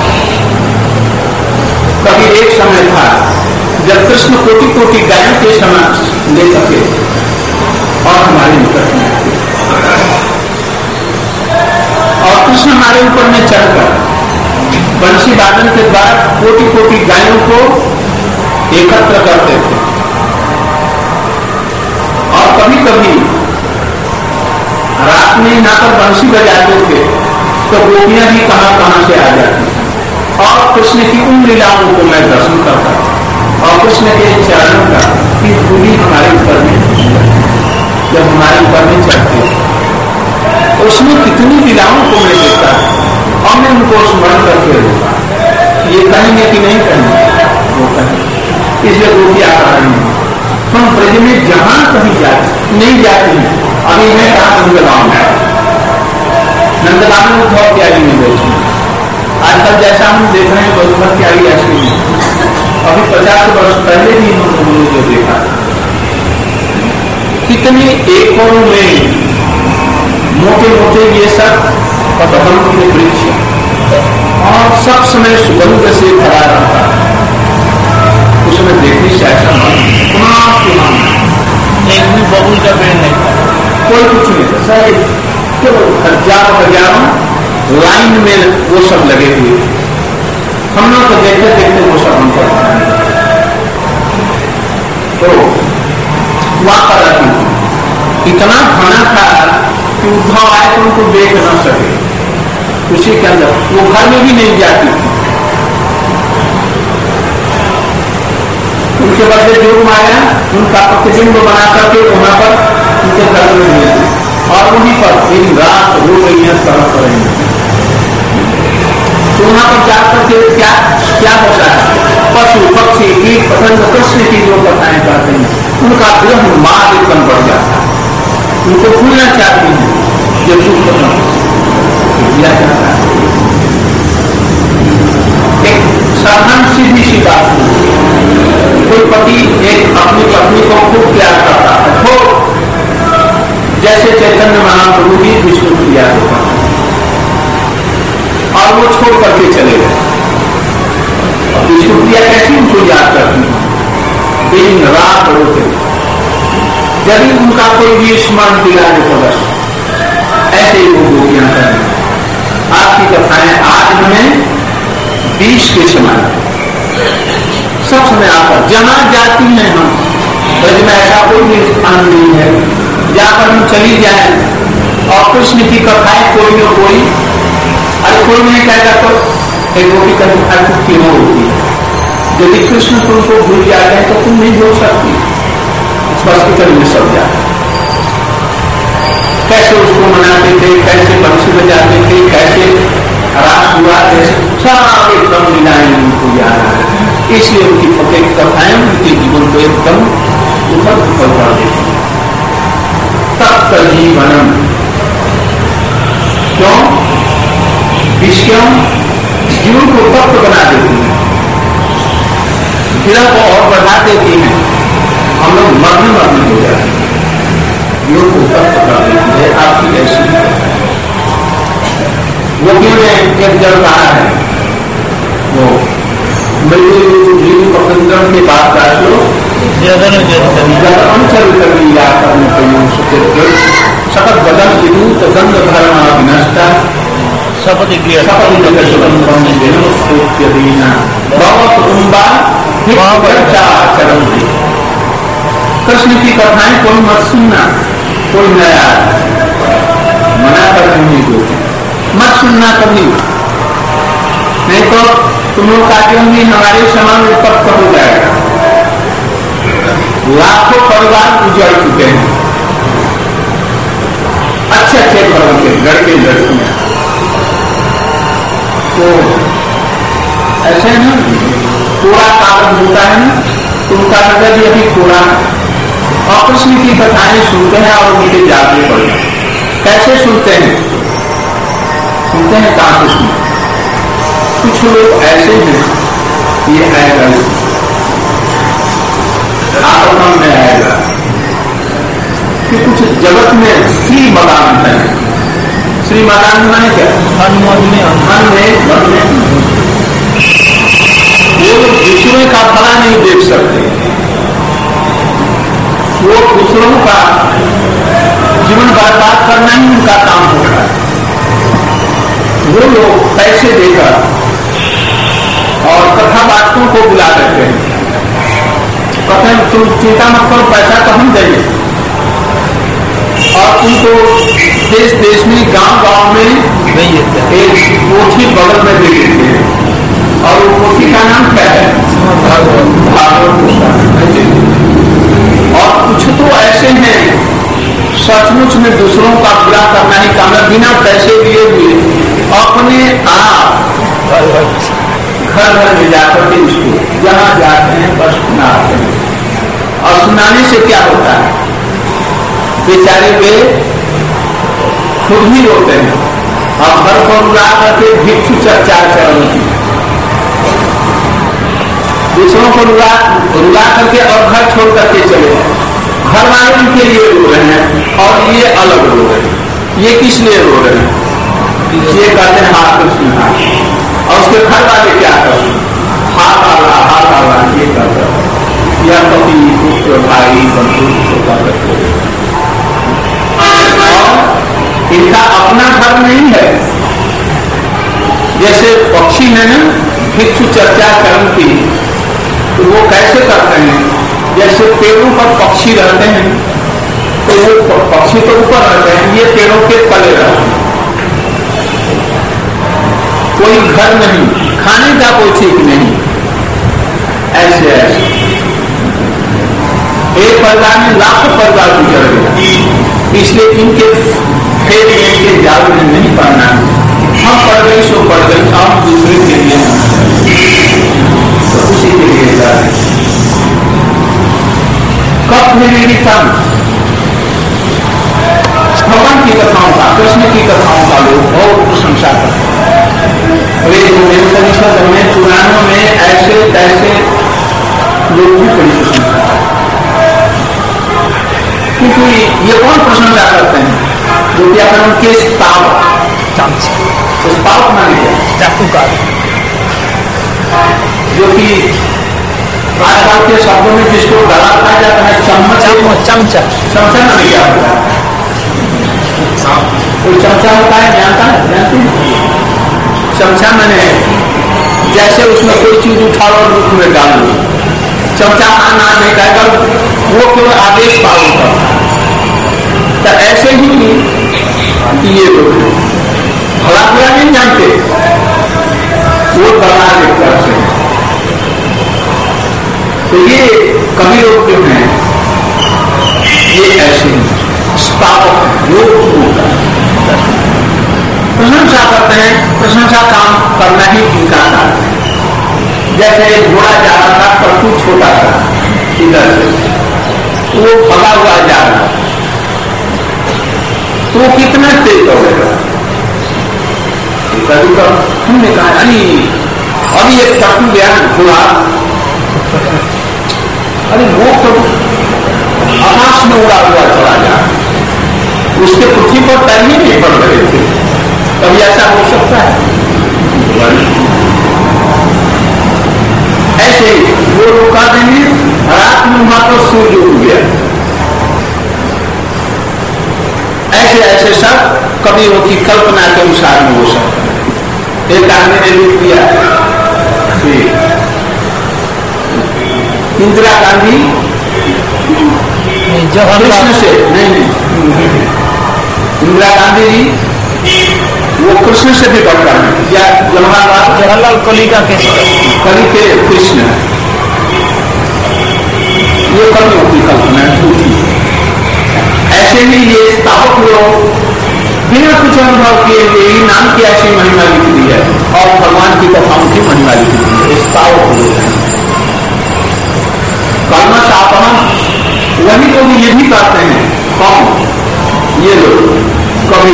कभी एक समय था जब कृष्ण कोटि कोटि गायों के समान ले सके और हमारे निकट में और कृष्ण हमारे ऊपर में चढ़कर बंसी वादन के द्वारा कोटि कोटि गायों को एकत्र करते थे। और कभी कभी रात में यहाँ पर बंसी बजाते थे तो गोपियां भी कहां कहां से आ जाती और कृष्ण की उन लीलाओं को मैं दर्शन करता और कृष्ण के चरणों का की धूली हमारे ऊपर में जब हमारे ऊपर में चढ़ती उसमें कितनी लीलाओं को मैं देखता और मैं उनको स्मरण करके रहता। ये कहेंगे कि नहीं कहेंगे? वो कहेंगे। इसलिए गोपी आ रही है। हम ब्रज में जहां कहीं जाते नहीं जाते हैं। अभी मैं कहा नंदगांव में नंदगांव में बहुत प्यारी में बैठी आजकल जैसा हम देख रहे हैं बहुत बहुत प्यारी ऐसी नहीं। अभी पचास वर्ष पहले भी हम जो देखा कितने एकड़ में मोटे मोटे ये सब कदम के वृक्ष और सब समय सुगंध से भरा रहता है। उसमें देखने से ऐसा एक भी बबुल का पेड़ नहीं था, कोई कुछ नहीं था। सर केवल हजारों हजारों लाइन में वो सब लगे हुए। हम लोग तो देखते देखते वो सब हमको तो वहां पर आती इतना घना था कि उद्धव आए तो उनको देख न सके। उसी के अंदर वो घर में भी नहीं जाती थी। उनके बदले जो माया उनका प्रतिबिंब बना करके वहां पर उनके घर में मिली और वहीं पर दिन रात रो रही है, तड़प रही है। तो वहां पर जाकर के क्या क्या होता है? पशु पक्षी कीट पतंग कृष्ण की जो कथाएं करते हैं उनका ग्रह मार्ग एकदम बढ़ जाता है। उनको भूलना चाहती है जब दुख दिया जाता है। एक साधारण सीधी सी बात, कोई पति एक अपनी पत्नी को खूब प्यार करता है तो जैसे चैतन्य महाप्रभु की विष्णु प्रिया होता है और वो छोड़ करके चले गए। विष्णु प्रिया कैसी उनको याद करती है, दिन रात रोते। यदि उनका कोई भी स्मरण दिलाने को बस ऐसे ही वो गोपियां करें। आपकी कथाएं आज हमें बीस के समय सब समय आकर जहां जाती हैं हम ब्रज में ऐसा कोई भी स्थान नहीं है जाकर हम चली जाए और कृष्ण की कथाएं कोई न कोई अरे कोई नहीं कहता तो एक गोपी का दुखा क्यों होती है। यदि कृष्ण तुमको भूल जाए तो तुम नहीं भूल सकती। हॉस्पिटल में सब जाते कैसे उसको मनाते थे, कैसे बंसी बजाते थे, कैसे रात हुआ, कैसे सब एकदम मिलाएं उनको याद है। इसलिए उनकी प्रत्येक कथाएं उनके जीवन को एकदम दुखद दुखद कर देती। तप्त जीवनम क्यों विषयों जीवन को तप्त बना देती है, गिरह को और बढ़ा देती है। हम लोग मरने मरने हो जाते हैं, योग को तप्त कर देती है। आपकी ऐसी गोपियों ने एक जल कहा है, वो मृत्यु पसंदन के बाद का श्लोक शपथ बदन विदूत गंध धर्म विनष्टा शपथ कृष्ण की कथाएं कोई मत सुनना, कोई नया मना कर रही को मत सुनना कभी, नहीं तो तुम लोग का जीवन भी हमारे समान विपक्ष हो जाएगा। लाखों परिवार उजड़ चुके हैं, अच्छे अच्छे घरों के लड़के लड़कियां, तो ऐसे ना पूरा कारण होता है ना, उनका नजर यही पूरा और कृष्ण की कथाएं सुनते हैं और उनके जागने पड़ते हैं। कैसे सुनते हैं? सुनते हैं कहाँ से सुनते? कुछ लोग ऐसे हैं, ये आएगा आत्मा में आएगा कि कुछ जगत में श्री मदान है। श्री मदान माने क्या? हनुमान में मन में मन में वो दूसरों का भला नहीं देख सकते, वो दूसरों का जीवन बर्बाद करना ही उनका काम होता है। वो लोग पैसे देकर और कथावाचकों को बुला देते हैं, कहते हैं तुम चिंता मत करो, पैसा तो हम देंगे, और उनको देश देश में गांव गांव में एक पोथी बगल में दे देते हैं, और वो पोथी का नाम क्या है? भागवत पुस्तक। और कुछ तो ऐसे हैं सचमुच में दूसरों का बुरा करना ही काम है, बिना पैसे दिए हुए अपने आप घर घर में जाकर के उसको जहां जाते हैं बस सुनाते हैं। और सुनाने से क्या होता है? बेचारे वे खुद ही रोते हैं और घर को रुला करके भिक्षु चर्चा चल दूसरों को रुला रुला करके और घर छोड़ करके चले जाए। घर वाले उनके लिए रो रहे हैं और ये अलग रो रहे हैं। ये किस लिए रो रहे हैं? ये कहते हैं हाथ कृष्ण हाथ, और उसके घर वाले क्या करते हैं? हाथ आला हाथ आला ये करते हैं, या पति पुत्र भाई बंधु करते हैं। और इनका अपना घर नहीं है। जैसे पक्षी है ना, भिक्षु चर्चा कर्म की, तो वो कैसे करते हैं? जैसे पेड़ों पर पक्षी रहते हैं, तो वो पक्षी तो ऊपर रहते हैं, ये पेड़ों के तले रहते हैं। कोई घर नहीं, खाने का कोई ठीक नहीं, ऐसे ऐसे एक परिवार में लाखों परिवार गुजर गया। इसलिए इनके फेर इनके जाल में नहीं पड़ना। हम पढ़ गई सो पढ़ गई, आप दूसरे के लिए तो उसी के लिए जा रहे। कब मिलेगी तब भगवान की कथाओं का, कृष्ण की कथाओं का लोग बहुत प्रशंसा करते हैं। पुराणों में ऐसे तैसे लोग भी बड़ी प्रशंसा करते हैं, क्योंकि ये कौन प्रशंसा करते हैं? जो कि अगर उनके स्तावक स्तावक माने क्या? चाटुकार, जो कि आजकल के शब्दों में जिसको गला खाया जाता है, चम्मच चमचा चमचा माने क्या होता है? कोई चमचा होता है, जानता है? जानते हैं? चमचा मैंने जैसे उसमें कोई चीज उठा और मुख में डाल लो, चमचा आना नहीं कहकर वो केवल आदेश पालन करता है। तो ऐसे ही ये लोग भला बुरा नहीं जानते, वो बना देखकर से। तो ये कभी लोग जो हैं ये ऐसे स्थापक योग प्रशंसा करते हैं। प्रशंसा काम करना ही इनका काम है। जैसे एक घोड़ा जा रहा था, पट्टू छोटा था इधर से, वो भगा हुआ जा रहा, तो वो कितना तेज दौड़ेगा? कभी कभी हमने कहा अरे अभी एक पट्टू गया घोड़ा, अरे वो तो आकाश में उड़ा हुआ चला जा, उसके पृथ्वी पर तैरने नहीं पड़ रहे थे, कभी ऐसा हो सकता है? ऐसे वो रोका देंगे, रात में वहां तो सूर्य उग गया। ऐसे ऐसे सब कवियों की कल्पना के अनुसार में हो सकता है। एक आदमी ने लिख दिया, इंदिरा गांधी कृष्ण से नहीं, इंदिरा गांधी जी वो कृष्ण से भी बढ़कर है, या जवाहरलाल जवाहरलाल कली का कैसे कली के कृष्ण, ये कवियों की कल्पना झूठी। ऐसे ही ये स्थावक लोग बिना कुछ अनुभव किए हुए ही नाम की ऐसी महिमा लिख दी है और भगवान की कथाओं की महिमा लिख दी है। स्थावक लोग हैं, कर्म सापहम, वही लोग ये भी कहते हैं। कौन? ये लोग कवि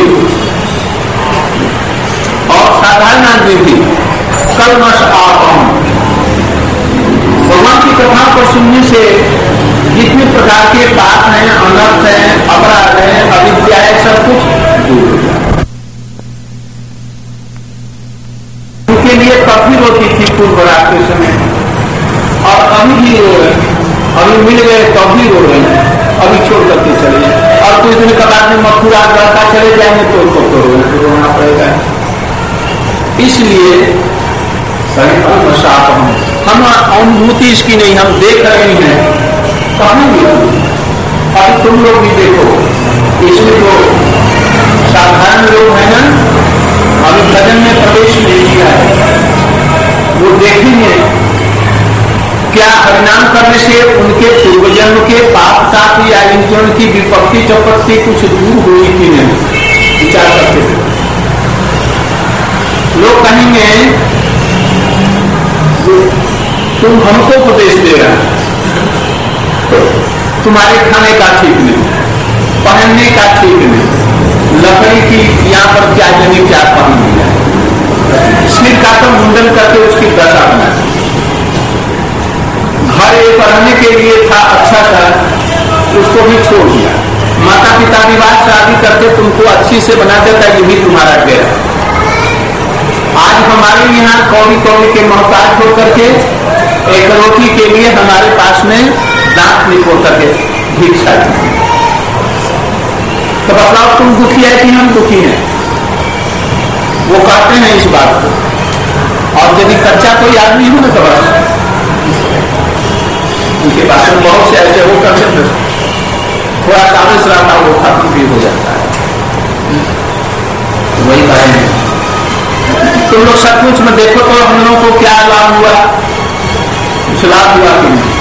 और साधारण आदमी भी कर्म सापहम, भगवान की कथा को सुनने से जितने प्रकार के पाप हैं, अनर्थ हैं, अपराध हैं, अविद्या है, सब कुछ दूर हो जाए। उनके लिए तब भी रोती थी पूर्व रात के समय, और अभी भी रो रहे हैं। अभी मिल गए तो भी रो रहे हैं, अभी छोड़ करके चले जाए। और कुछ दिन के बाद में मथुरा द्वारका चले जाएंगे तो उनको तो रोना पड़ेगा। इसलिए हम अनुभूति इसकी नहीं, हम देख रहे हैं, कहेंगे अभी तुम लोग भी देखो। इसमें जो साधारण लोग हैं ना, अभी भजन में प्रवेश नहीं किया है, वो देखेंगे क्या हरिनाम करने से उनके पूर्वजन्म के पाप ताप या उनकी विपत्ति चपत्ति कुछ दूर हुई कि नहीं, विचार करते थे। लोग कहेंगे तुम हमको उपदेश दे रहे हो, तुम्हारे खाने का ठीक नहीं, पहनने का ठीक नहीं, लकड़ी की यहाँ पर क्या जाने क्या पहन लिया, सिर का तो मुंडन करके उसकी दशा बना, घर एक रहने के लिए था, अच्छा था, उसको भी छोड़ दिया। माता पिता विवाह शादी करके तुमको अच्छी से बना देता, ये भी तुम्हारा गया। आज हमारे यहाँ कौड़ी कौड़ी के मोहताज होकर के एक रोटी के लिए हमारे पास में दांत निकोड़ करके भिक्षा दी। तो बताओ तुम दुखी है कि हम दुखी हैं? वो कहते हैं इस बात को। और यदि कच्चा कोई आदमी हो ना तो बस उनके पास में बहुत से ऐसे वो करते थे, थोड़ा कागज रहता वो खत्म भी हो जाता है। तो वही कहें तुम लोग सचमुच में देखो तो हम लोगों को क्या लाभ हुआ, कुछ लाभ हुआ कि नहीं?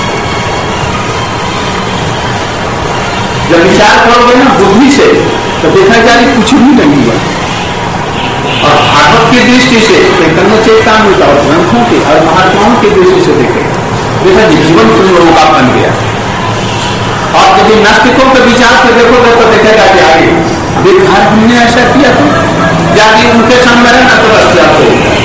जब विचार करोगे ना बुद्धि से तो देखा जाए कुछ भी नहीं हुआ। और भागवत की दृष्टि से चैतन्य चेतावनी और ग्रंथों के और महात्माओं की दृष्टि से देखे, देखा जीवन तुम लोगों का बन गया। और यदि नास्तिकों के विचार से देखोगे तो देखेगा कि आगे बेकार हमने ऐसा किया तो जाके उनके सामने रहना तो बस जाते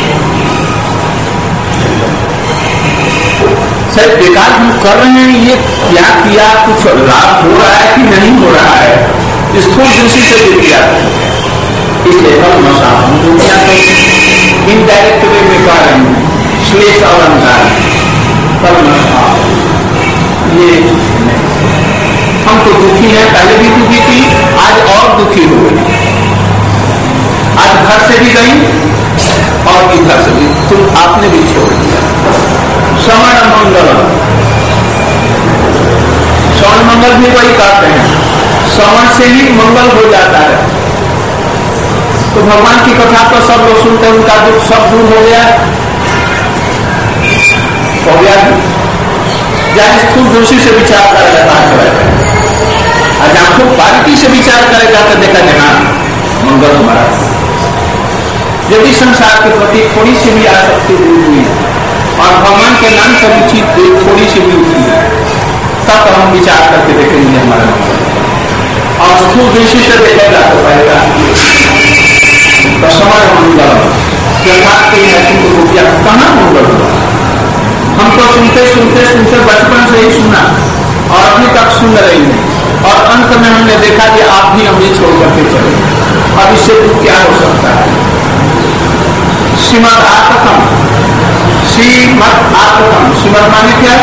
सर बेकार हम कर रहे हैं, ये क्या किया, कुछ लाभ हो रहा है कि नहीं हो रहा है, स्थूल दृष्टि से भी किया। इसलिए हम हम दुनिया को इनडायरेक्ट वे में कह रहे हैं, श्लेष और अंगार ये हम तो दुखी हैं, पहले भी दुखी थी, आज और दुखी हो गई। आज घर से भी गई और इधर से भी, तुम आपने भी छोड़ दिया। श्रवण मंगल, श्रवण मंगल भी वही कहते हैं, श्रवण से ही मंगल हो जाता है। तो भगवान की कथा तो सब लोग सुनते हैं, उनका दुख सब दूर हो गया हो गया या स्थूल दृष्टि से विचार करेगा करेगा, आज आंखों बारीकी से विचार करेगा तो देखा जहां मंगल हमारा। यदि संसार के प्रति थोड़ी सी भी आसक्ति दूर हुई और भगवान के नाम का रुचि थोड़ी सी भी उठी है, तब हम विचार करके देखेंगे हमारा मंगल। और स्थूल दृष्टि से देखेगा तो पाएगा तो समय मंगल कहाँ मंगल हुआ। हम तो सुनते सुनते सुनते बचपन से ही सुना और अभी तक सुन रही है, और अंत में हमने देखा कि आप भी हमें छोड़ करके चले। अब इससे क्या हो सकता है? श्रीमद आत्मकम, श्रीमद आत्मकम, श्रीमद माने क्या?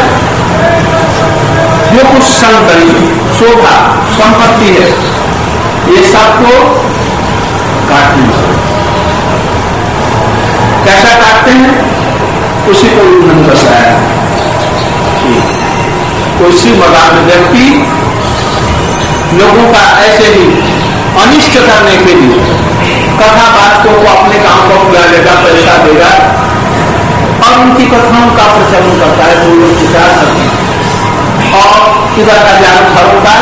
जो कुछ संपत्ति, शोभा, संपत्ति है, ये सबको काटने से। कैसा काटते हैं? उसी को उन्होंने बताया कि कोई श्रीमदान व्यक्ति लोगों का ऐसे ही अनिष्ट करने के लिए कथा वास्तव को अपने काम को बुला लेगा, पैसा देगा और उनकी कथाओं का प्रचलन करता है, तो लोग विचार करते हैं और इधर का ज्ञान धर्म का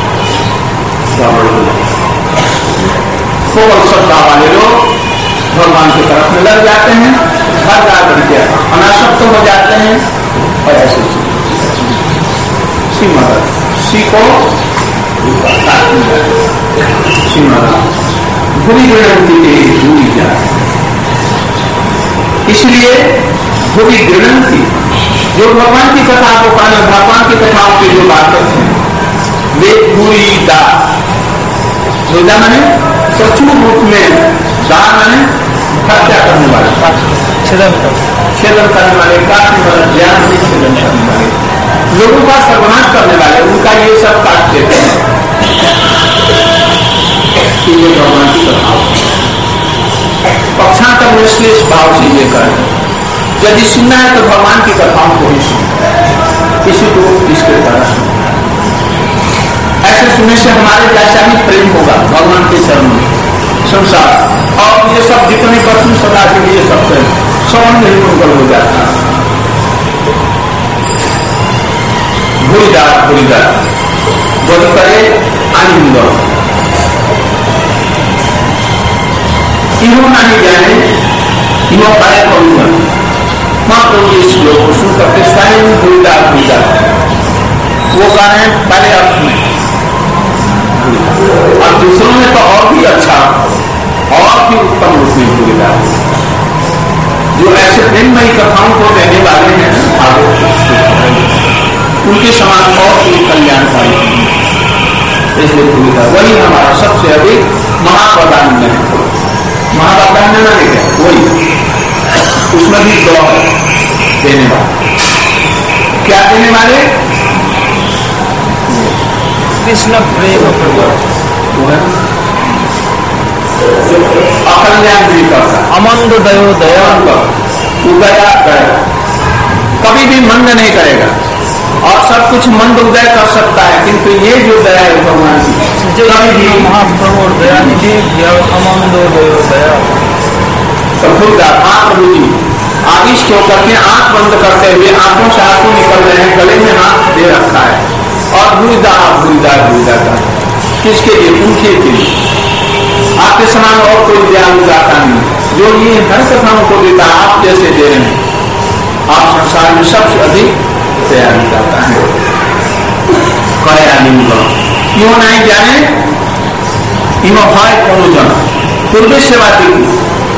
केवल श्रद्धा वाले लोग भगवान की तरफ में लग जाते हैं, हर जा करके अनासक्त हो जाते हैं और ऐसे श्रीमद श्री को श्रीमद भूरी गृणंती के भूरी जाए। इसलिए भूरी गृणंती जो भगवान की कथा को पाना, भगवान की कथाओं की जो बातें हैं वे भूरी दा, वेदा मैंने प्रचुर रूप में, दा मैंने हत्या करने वाले, छेदन छेदन करने वाले, काटने वाले, ज्ञान से छेदन करने वाले, लोगों का सर्वनाश करने वाले, उनका ये सब काट देते हैं। ये भगवान की कथा पक्षांतर में इसलिए इस भाव से ये करें, यदि सुनना है तो भगवान की कथाओं को ही सुनना, किसी को इसके द्वारा सुनना। ऐसे सुनने से हमारे जैसा ही प्रेम होगा भगवान के चरण में, संसार और ये सब जितने प्रश्न सदा के लिए सब प्रेम सौन नहीं मंगल हो जाता। भूरिदार भूरिदार बोध करे आनंद इन्हों नहीं जाने, इन्हों पाए पवित्र मात्र ये श्लोक को सुन करके स्वयं भूरिदार भूरिदार वो कारण पहले अर्थ में और दूसरों में तो और भी अच्छा और भी उत्तम रूप में भूरिदार, जो ऐसे प्रेममयी कथाओं को देने वाले हैं उनके समान और भी कल्याणकारी, इसलिए भूमिका वही हमारा सबसे अधिक महाप्रदान है। महाप्रदान है ना, वही उसमें भी दो है देने वाले। क्या देने वाले? कृष्ण प्रेम अकल्याण भी करता, अमंद दयो दया उदया कर, कभी भी मंद नहीं करेगा और सब कुछ मंद उदय कर सकता है, किंतु ये जो दया है भगवान की कभी भी महाप्रभु दया निधि अमंद दयो दया प्रभु का प्रभु जी आदिष्ट होकर के आंख बंद करते हुए आंखों से आंसू निकल रहे हैं, गले में हाथ दे रखा है और भूरिदा भूरिदा भूरिदा का किसके लिए? उनके लिए। आपके समान और कोई दयालु दाता नहीं जो ये हर कथाओं को देता, आप जैसे दे रहे हैं। आप संसार में सबसे अधिक दयालु दाता है। कयालिंग क्यों नहीं जाने? इनो भाई कौन जन पूर्व सेवा देखी,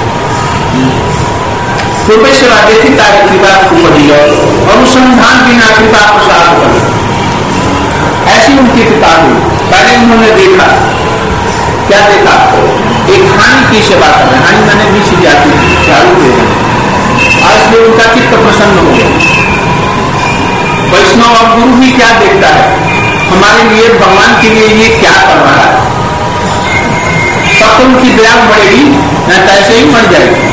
पूर्व सेवा देखी ताकि कृपा उपजी अनुसंधान बिना कृपा प्रसाद कर, ऐसी उनकी कृपा हुई। पहले उन्होंने देखा, क्या देखा? एक हानि की सेवा कर रहे, हानि मैंने भी जाती थी चालू दे रहे, आज भी उनका चित्त प्रसन्न हो गया। वैष्णव और गुरु भी क्या देखता है? हमारे लिए भगवान के लिए ये क्या कर रहा है, तब तो उनकी दया बढ़ेगी, न कैसे ही मर जाएगी।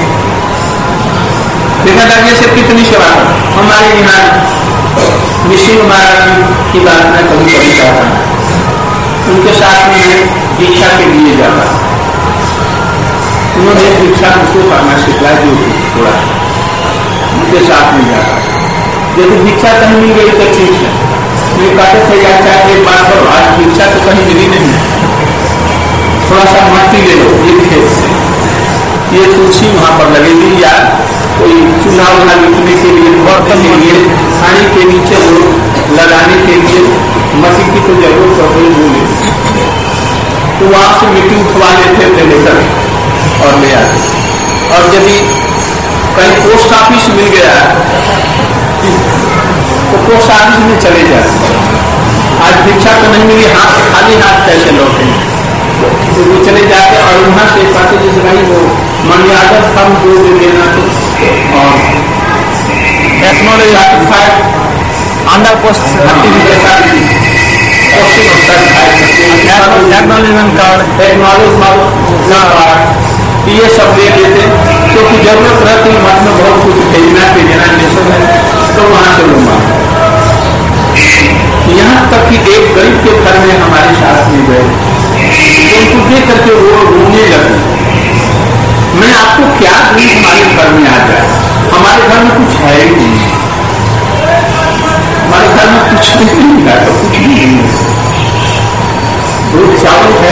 देखा जाए से कितनी सेवा कर। हमारे यहाँ निशिंग महाराज की बात मैं कभी कभी कहता हूँ, उनके साथ में दीक्षा के लिए जाता, उन्होंने दीक्षा मुझको करना सिखाया, जो थोड़ा उनके साथ में जाता। यदि दीक्षा कहीं मिल गई तो ठीक है, ये कहते थे यार चाहे एक बात करो, आज दीक्षा तो कहीं मिली नहीं, थोड़ा सा मट्टी ले लो ये खेत से, ये तुलसी वहां पर लगेगी, या कोई चूल्हा वूल्हा लिखने के लिए, बर्तन के लिए, खाने के नीचे लगाने के लिए मट्टी की तो जरूरत हो गई, वो ले तो वहां से मिट्टी उठवा लेते थे लेकर और ले आते। और यदि कहीं पोस्ट ऑफिस मिल गया तो पोस्ट ऑफिस में चले जाते। आज दीक्षा तो नहीं मिली, हाथ से खाली हाथ कैसे लौटेंगे? तो वो चले जाते और वहां से कहते जैसे भाई वो मर्यादा हम दो दे देना तो और technology under post certificate card technology ये सब ले लेते क्योंकि जरूरत रहती मठ में बहुत कुछ भेजना भेजना देशों में तो वहां से लूंगा। यहाँ तक कि एक गरीब के घर में हमारे साथ में गए उनको देख करके वो रोने लगे। मैं आपको क्या दूं हमारे घर में आ जाए, हमारे घर में कुछ है ही नहीं, हमारे घर में कुछ भी नहीं है तो कुछ भी नहीं है। दो चावल है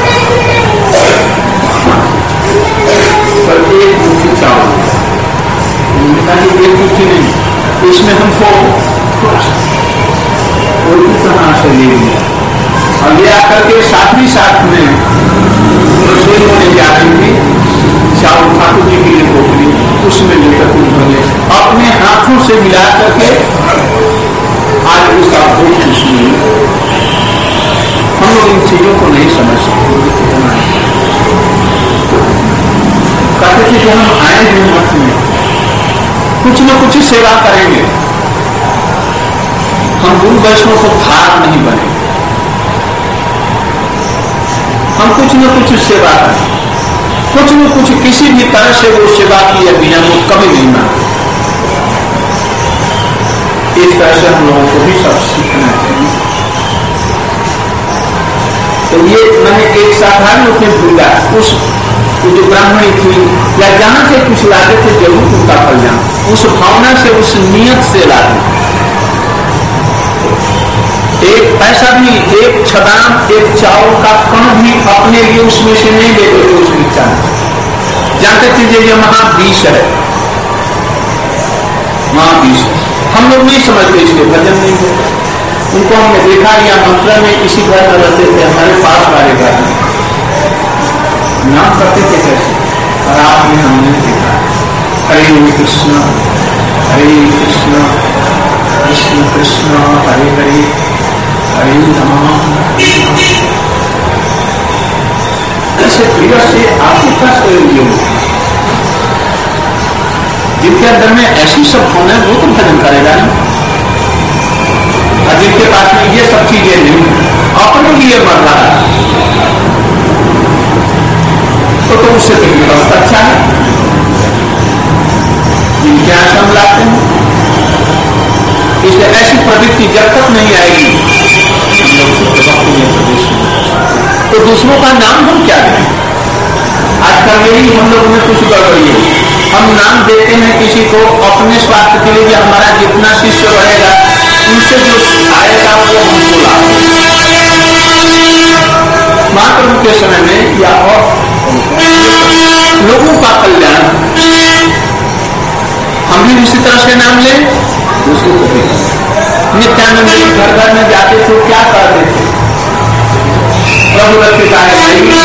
पर एक मुट्ठी चावल एक मुट्ठी नहीं, इसमें हमको रोटी कहाँ से ले लिया और ले आकर के साथ ही साथ में रसोई होने जा रही थी चावल ठाकुर जी की टोकरी उसमें लेकर उन्होंने अपने हाथों से मिला करके आज उसका भोग उसमें। हम लोग इन चीजों को नहीं समझ सकते। कहते थे कि हम आए हैं मठ में कुछ न कुछ सेवा करेंगे, हम गुरु वैष्णव को भार नहीं बने, हम कुछ न कुछ सेवा करें, कुछ न कुछ किसी भी तरह से वो सेवा किए बिना वो कभी नहीं माने। इस तरह से हम लोगों को भी सब सीखना चाहिए। तो ये मैंने एक साधारण उसमें भूला उस जो ब्राह्मणी थी या जहां से कुछ लाते थे जरूर उनका कल्याण, उस भावना से उस नियत से लाते। एक पैसा भी एक छदान एक चावल का कण भी अपने लिए उसमें से नहीं लेते थे। उस विचार जानते थे ये महाविष है, महाविष हम लोग नहीं समझते, इसलिए भजन नहीं होता। उनको हमने देखा या मथुरा में किसी घर में रहते थे, हमारे पास वाले घर में नाम करते थे कैसे और आपने हमने देखा हरे कृष्ण हरे कृष्ण कृष्ण कृष्ण हरे हरे हरे राम। ऐसे प्रिय से आपको कष्ट हुए जिनके अंदर में ऐसी सब होना है वो तो भजन करेगा ना, और जिनके पास में ये सब चीजें नहीं अपने लिए मर रहा है तो, तो उससे तो व्यवस्था अच्छा है। जिनके आश्रम लाते हैं इसलिए ऐसी प्रवृत्ति जब तक नहीं आएगी तो दूसरों का नाम हम क्या दें। आजकल यही हम लोग में कुछ गड़बड़ी है, हम नाम देते हैं किसी को अपने स्वार्थ के लिए, हमारा जितना शिष्य रहेगा उनसे जो आएगा वो हमको लाभ। महाप्रभु के समय में या और लोगों का कल्याण हम भी इसी तरह से नाम लें उसको कभी। नित्यानंद जी घर घर में जाते थे क्या करते थे, प्रभु रक्षिता है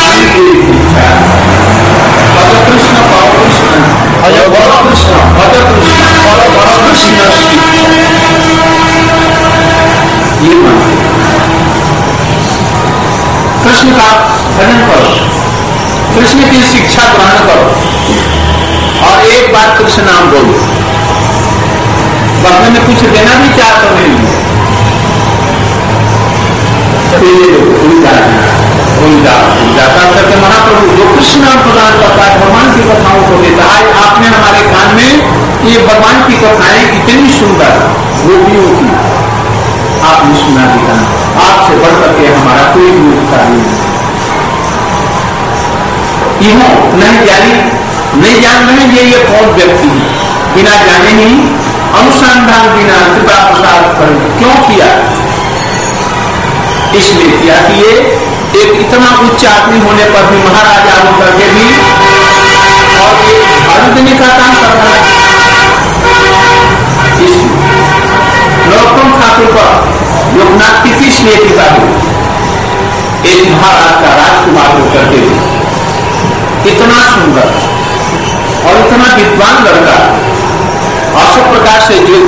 भज कृष्ण भव कृष्ण भज भव कृष्ण भज कृष्ण भव भव कृष्ण ये मानते कृष्ण का भजन करो, कृष्ण की शिक्षा ग्रहण करो और एक बार कृष्ण नाम बोलो। बदले में कुछ देना भी चाहते तो नहीं जाता करके महाप्रभु जो कृष्ण नाम प्रदान करता है भगवान की कथाओं को देता है। आपने हमारे कान में ये भगवान की कथाएं इतनी सुंदर गोपियों की आपने सुना दिया, आपसे बढ़ करके हमारा कोई भी कार्य नहीं। नहीं जानी नहीं जान रहे ये ये कौन व्यक्ति है, बिना जाने ही अनुसंधान बिना कृपा प्रसाद कर क्यों किया, इसलिए किया कि ये एक इतना उच्च आदमी होने पर भी महाराजा होकर के भी और ये भारत देने का काम कर रहा है। नरोत्तम ठाकुर पर लोकनाथ की किस लिए पिता हो, एक महाराज का राजकुमार होकर के भी इतना सुंदर और इतना विद्वान लड़का अशोक प्रकाश से जो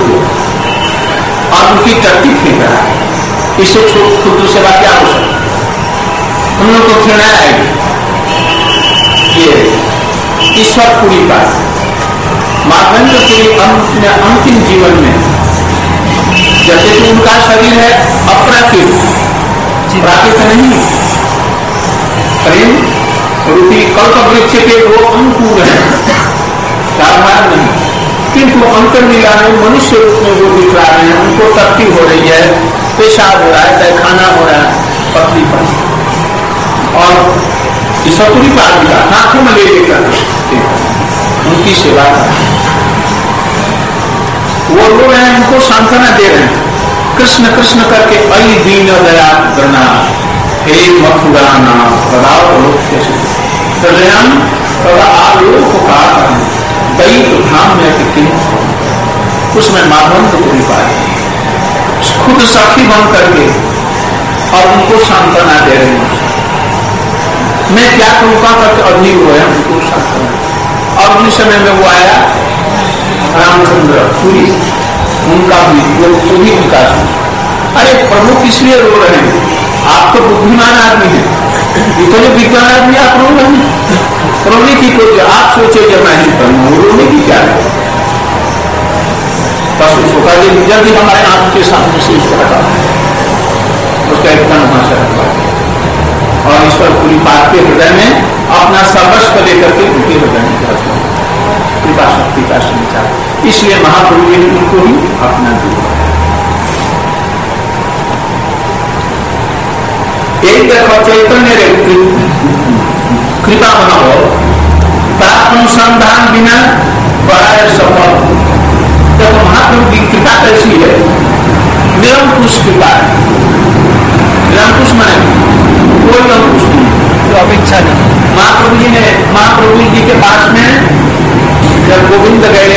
और उनकी तरतीब फेंक रहा है, इससे छोटी सेवा क्या हो सकती। हम लोग को घृणा आएगी। ये ईश्वरपुरी बात माधवेंद्रपुरी अपने अंतिम जीवन में, जैसे कि उनका शरीर है अप्राकृत, प्राकृत नहीं, प्रेम रूपी कल्प वृक्ष के वो अंकुर है, साधारण नहीं, किंतु अंतर्लीला में मनुष्य रूप में वो दिख रहे हैं। उनको तृप्ति हो रही है, पेशाब हो रहा है, चाहे खाना हो रहा है पतली पर, और ईश्वरपुरी पार्टी का हाथों में ले लेकर उनकी सेवा कर, वो लोग हैं उनको सांत्वना दे रहे हैं, कृष्ण कृष्ण करके अई दीन दया करना, हे मथुरा नाम प्रदालोक हृदयम तदा आलोक का दैत धाम में किन, उसमें माधवेंद्रपुरी पार्टी खुद साक्षी बन करके और उनको सांत्वना दे रहे हैं। मैं क्या करूँ का करके अधीर हुए उनको सांत्वना। और उस समय में वो आया रामचंद्र पुरी, उनका भी वो भी उनका, अरे प्रभु किस लिए रो रहे हैं, आप तो बुद्धिमान आदमी हैं, ये तो जो विद्वान आदमी आप रो रहे हैं, रोने की कोई, आप सोचे जब मैं ही करूँ, रोने की क्या है, बस उसका जल्दी हमारे आंख के सामने से उसको हटा, उसका एकदम भाषा हटा, और ईश्वर पूरी बात के हृदय में अपना सर्वस्व लेकर के उनके हृदय में करते हैं, कृपा शक्ति का संचार। इसलिए महाप्रभु ने उनको ही अपना दिया। एक देखो चैतन्य कृपा बनाओ, प्राप्त अनुसंधान बिना बड़ा सफल। देखो महाप्रभु की कृपा कैसी है, निरंकुश कृपा है। निरंकुश माने कोई अंकुश नहीं, तो अपेक्षा नहीं। महाप्रभु जी ने महाप्रभु जी के पास में जब गोविंद गए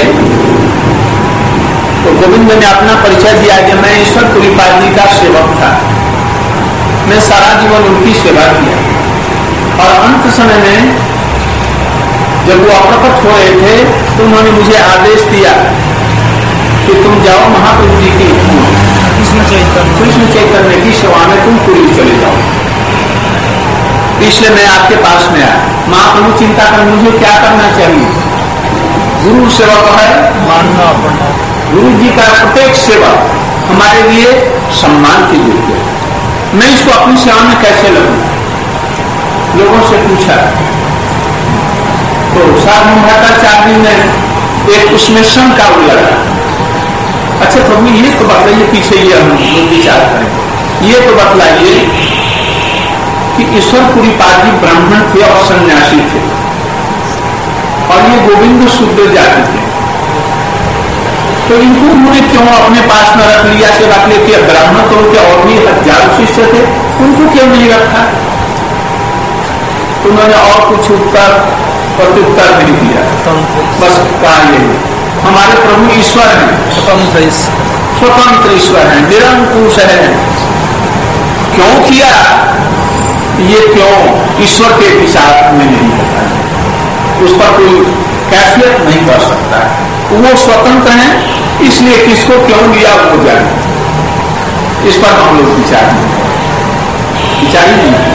तो गोविंद ने अपना परिचय दिया कि मैं ईश्वर पुरीपाद जी का सेवक था, मैं सारा जीवन उनकी सेवा किया, और अंत समय में जब वो अप्रकट हो रहे थे तो उन्होंने मुझे आदेश दिया कि तुम जाओ महाप्रभु जी की कृष्ण चैतन्य कृष्ण चैतन्य की सेवा में तुम पुरी चले जाओ। इसलिए मैं आपके पास में आया। महाप्रभु चिंता कर मुझे क्या करना चाहिए, गुरु सेवक है मानना पड़ना, गुरु जी का प्रत्येक सेवा हमारे लिए सम्मान की योग्य है। मैं इसको अपनी सेवा में कैसे लगूं, लोगों से पूछा तो साधु भट्टाचार्य ने एक उसमें शंका लगा, अच्छा प्रभु ये तो बतलाइए, पीछे ये हम लोग विचार करें, ये तो बतलाइए कि ईश्वर पुरीपाद जी ब्राह्मण थे और सन्यासी थे, और ये गोविंद शूद्र जाति थे, तो इनको उन्होंने क्यों अपने पास में रख लिया, सेवा के लिए? ब्राह्मण तो उनके और भी हजारों शिष्य थे, उनको क्यों नहीं रखा? उन्होंने और कुछ उत्तर प्रत्युत्तर नहीं दिया, बस कहा यही हमारे प्रभु ईश्वर हैं, स्वतंत्र स्वतंत्र ईश्वर हैं, निरंकुश है। क्यों किया ये, क्यों ईश्वर के विचार में नहीं होता है, उस पर कोई कैफियत नहीं कर सकता है, वो स्वतंत्र है, इसलिए किसको क्यों लिया वो जाने, इस पर हम लोग विचार नहीं विचार ही नहीं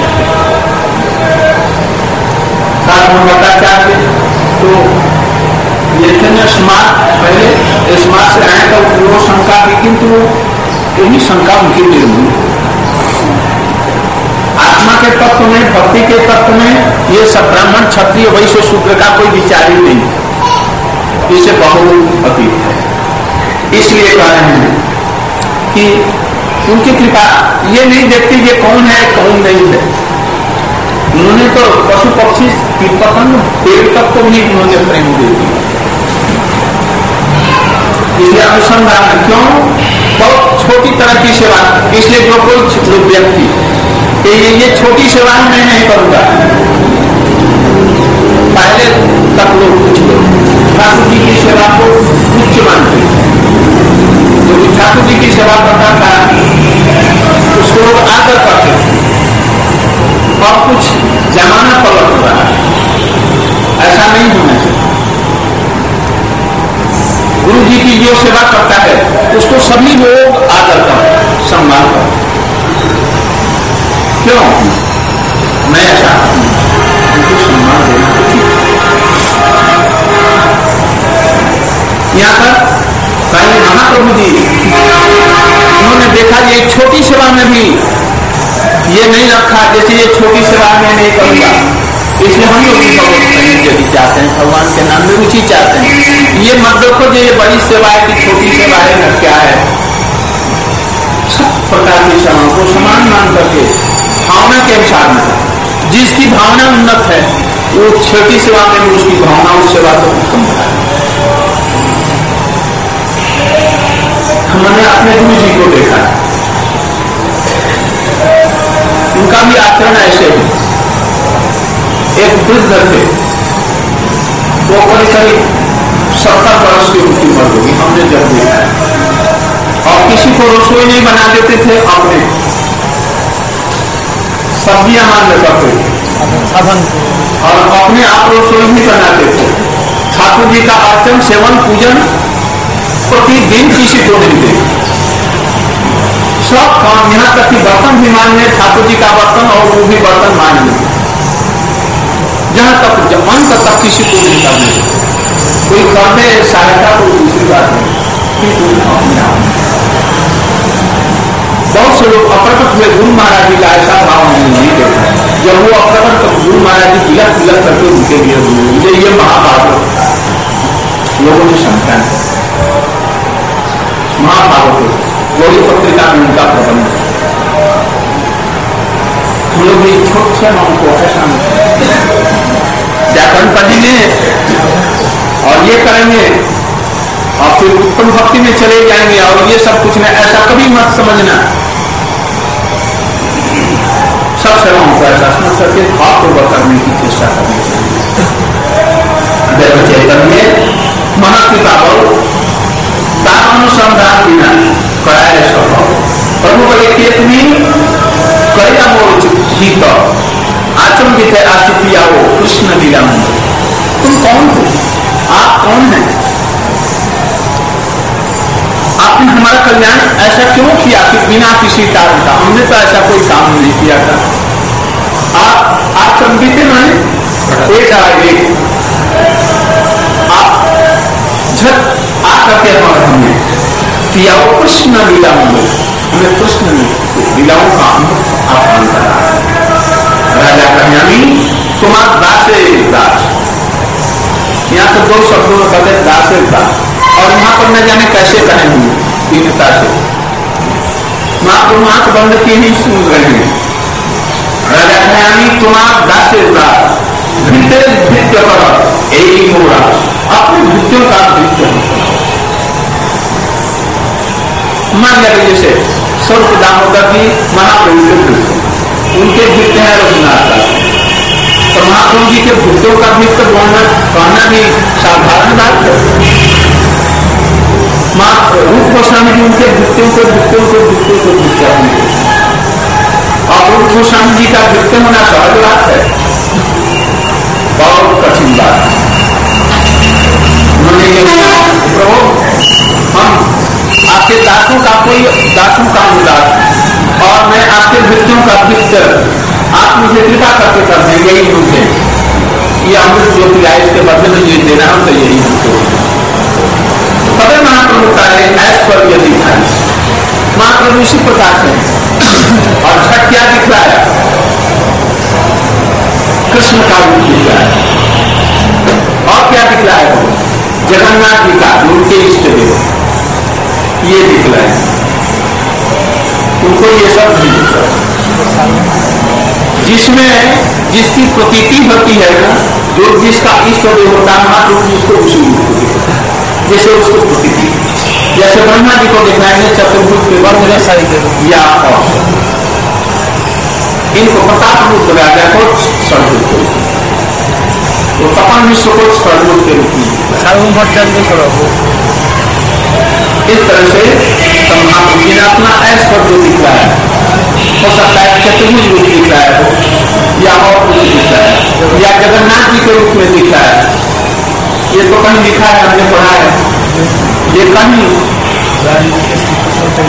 भट्टाचार्य तो ये थे न स्मार्ट, पहले स्मार्ट से आए तो वो शंका थी, किंतु यही शंका उनकी निर्मूल। आत्मा के तत्व में, भक्ति के तत्व में ये सब ब्राह्मण क्षत्रिय वैश्य शूद्र का कोई विचार ही नहीं, इसे बहुत अतीत है। इसलिए कह रहे हैं कि उनकी कृपा ये नहीं देखती ये कौन है कौन नहीं है, उन्होंने तो पशु पक्षी कीट पतंग पेड़ तक को भी उन्होंने प्रेम दे दिया। इसलिए अनुसंधान क्यों, बहुत छोटी तरह की सेवा, इसलिए जो कोई व्यक्ति ये ये छोटी सेवा मैं नहीं करूंगा, पहले तक लोग कुछ लोग ठाकुर जी की सेवा को उच्च मानते, जो ठाकुर जी की सेवा करता था उसको लोग आदर करते थे, और कुछ जमाना पलट रहा है, ऐसा नहीं होना चाहिए। गुरु जी की जो सेवा करता है उसको सभी लोग आदर करते, सम्मान करते। क्यों? मैं ऐसा उनको सम्मान देना उचित। यहाँ पर कहीं महाप्रभु जी उन्होंने देखा कि एक छोटी सेवा में भी ये नहीं रखा, जैसे ये छोटी सेवा में नहीं करूंगा, इसलिए हम लोग भी बहुत यदि चाहते हैं भगवान के नाम में रुचि चाहते हैं। ये मत देखो जो ये बड़ी सेवा है कि छोटी सेवा है न क्या है, सब प्रकार की सेवाओं को समान मान करके भावना के अनुसार में जिसकी भावना उन्नत है वो छोटी सेवा में भी उसकी भावना उस सेवा को उत्तम बनाए। हमने अपने गुरु जी को देखा, उनका भी आचरण ऐसे है। एक वृद्ध थे, वो करीब करीब सत्तर वर्ष की उनकी उम्र होगी, हमने जब देखा है। और किसी को रसोई नहीं बना देते थे, अपने सब्जियां मान करते थे और अपने आप रसोई भी बनाते थे। ठाकुर जी का अर्चन सेवन पूजन प्रतिदिन किसी को नहीं दे, सब काम, यहाँ तक कि बर्तन भी मान्य, ठाकुर जी का बर्तन और वो भी बर्तन मान्य, जहां तक अंत तक किसी को नहीं करने। कोई कर दे सहायता तो दूसरी बात है, बहुत से लोग अप्रकट हुए गुरु महाराज जी का ऐसा भाव नहीं देखा। जब वो अप्रकट तो गुरु महाराज जी तिलक तिलक करके उनके लिए मुझे ये महाभारत लोगों ने शंका है। महाभारत गौरी पत्रिका में उनका प्रबंध, हम लोग भी छोटे से नाम को ऐसा व्याकरण पढ़ेंगे और ये करेंगे और फिर उत्तम भक्ति में चले जाएंगे और ये सब कुछ नहीं, ऐसा कभी मत समझना। सब सेवाओं को ऐसा समझ करके भाव को करने की चेष्टा करनी चाहिए। देव चैतन्य महाकृपा बल अनुसंधान बिना कराए स्वभाव प्रभु बोले केतनी कया मोर हित आचंबित है आशिपिया हो कृष्ण लीला में। तुम कौन हो? आप कौन हैं? आपने हमारा कल्याण ऐसा क्यों किया कि बिना किसी कारण का? हमने तो ऐसा कोई काम नहीं किया था। आप आचंबित माने एक आगे आप झट आकर के हमारे हमने किया वो कृष्ण लीला में, हमें कृष्ण लीलाओं का आह्वान करा। राजा कन्यामी तुम्हारा दासे दास, यहाँ तो दो शब्दों में कहते दासे दास और यहाँ पर न जाने कैसे कहेंगे दीनता से। महाप्रभु आंख बंद की ही सुन रहे हैं। राजा कन्यामी तुम्हारा दासे दास भृत्य भृत्य पर एक मोड़ा, अपने भृत्यों का भृत्य मान लिया। जैसे सर्व दामोदर जी महाप्रभु के भृत्य, उनके भृत्य है रघुनाथ दास, तो महाप्रभु जी के भृत्यों का भृत्य बोलना कहना भी साधारण बात है। रूप गोस्वामी जी उनके भृत्यों को भृत्यों को भृत्यों को भृत्य होंगे और रूप गोस्वामी जी का भृत्य होना सहज बात है, बहुत कठिन बात है। प्रभु हम आपके दासों का कोई दासों का अनुदास और मैं आपके भृत्यों का भृत्य, आप मुझे कृपा करके कर दें, यही मुझे ये अमृत जो पिलाए इसके बदले में ये देना हम तो यही हमको। तबे महाप्रभु का ऐश्वर्य दिखाई, महाप्रभु इसी प्रकार से और छठ क्या दिखलाया? कृष्ण का रूप दिखलाया और क्या दिखलाया? जगन्नाथ जी का, उनके इष्ट देव, ये दिखलाया। उनको ये सब नहीं दिखला, जिसमें जिसकी प्रतीति होती है ना, जो जिसका इष्ट देव होता है महाप्रभु उसको उसी जैसे उसको प्रतीति, जैसे ब्रह्मा जी को दिखाएंगे चतुर्भुज के वर्ग या और इनको प्रताप रूप राजा को सर्वभूत को, तो तपन विश्व को सर्वभूत के रूप में इस तरह से महाप्रभु जी ने अपना ऐश्वर्य दिखलाया। हो सकता है चतुर्भुज रूप दिखलाया हो या और कुछ दिखलाया या जगन्नाथ जी के रूप में दिखलाया। ये तो कहीं लिखा है, हमने पढ़ा है, ये कहीं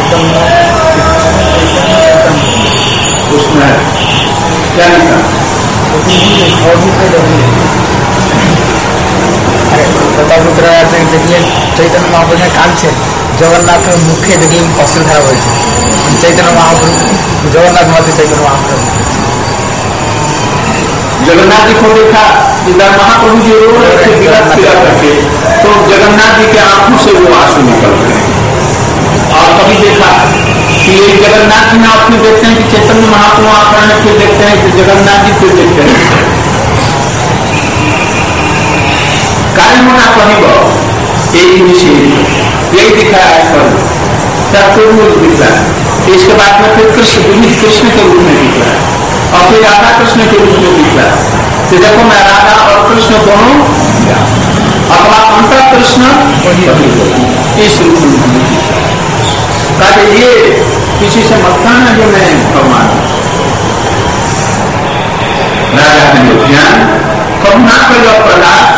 उसमें क्या लिखा? देखिए चैतन्य महाप्रभु ने कान से जगन्नाथ मुखे देखिए फसल खराब हो चैतन्य महाप्रभु जगन्नाथ मत चैतन्य महाप्रभु जगन्नाथ जी को देखा इधर महाप्रभु जी रो रहे थे गिरफ्त फिरा करके, तो जगन्नाथ जी के आंखों से वो आंसू निकल रहे। और कभी देखा कि ये जगन्नाथ जी में आप फिर देखते हैं कि चैतन्य महाप्रभु आकर फिर देखते हैं कि जगन्नाथ जी फिर देखते हैं कार्य होना कहीं एक निषेध यही दिखा है पर सबको दिख रहा है। इसके बाद में फिर कृष्ण विविध कृष्ण के रूप में दिख रहा है और फिर राधा कृष्ण के रूप में दिख रहा है। तो देखो मैं राधा और कृष्ण दोनों अथवा अंतर कृष्ण इस रूप में कहा ये किसी से मत कहना जो मैं भगवान राजा ने ज्ञान कब ना करो प्रहलाद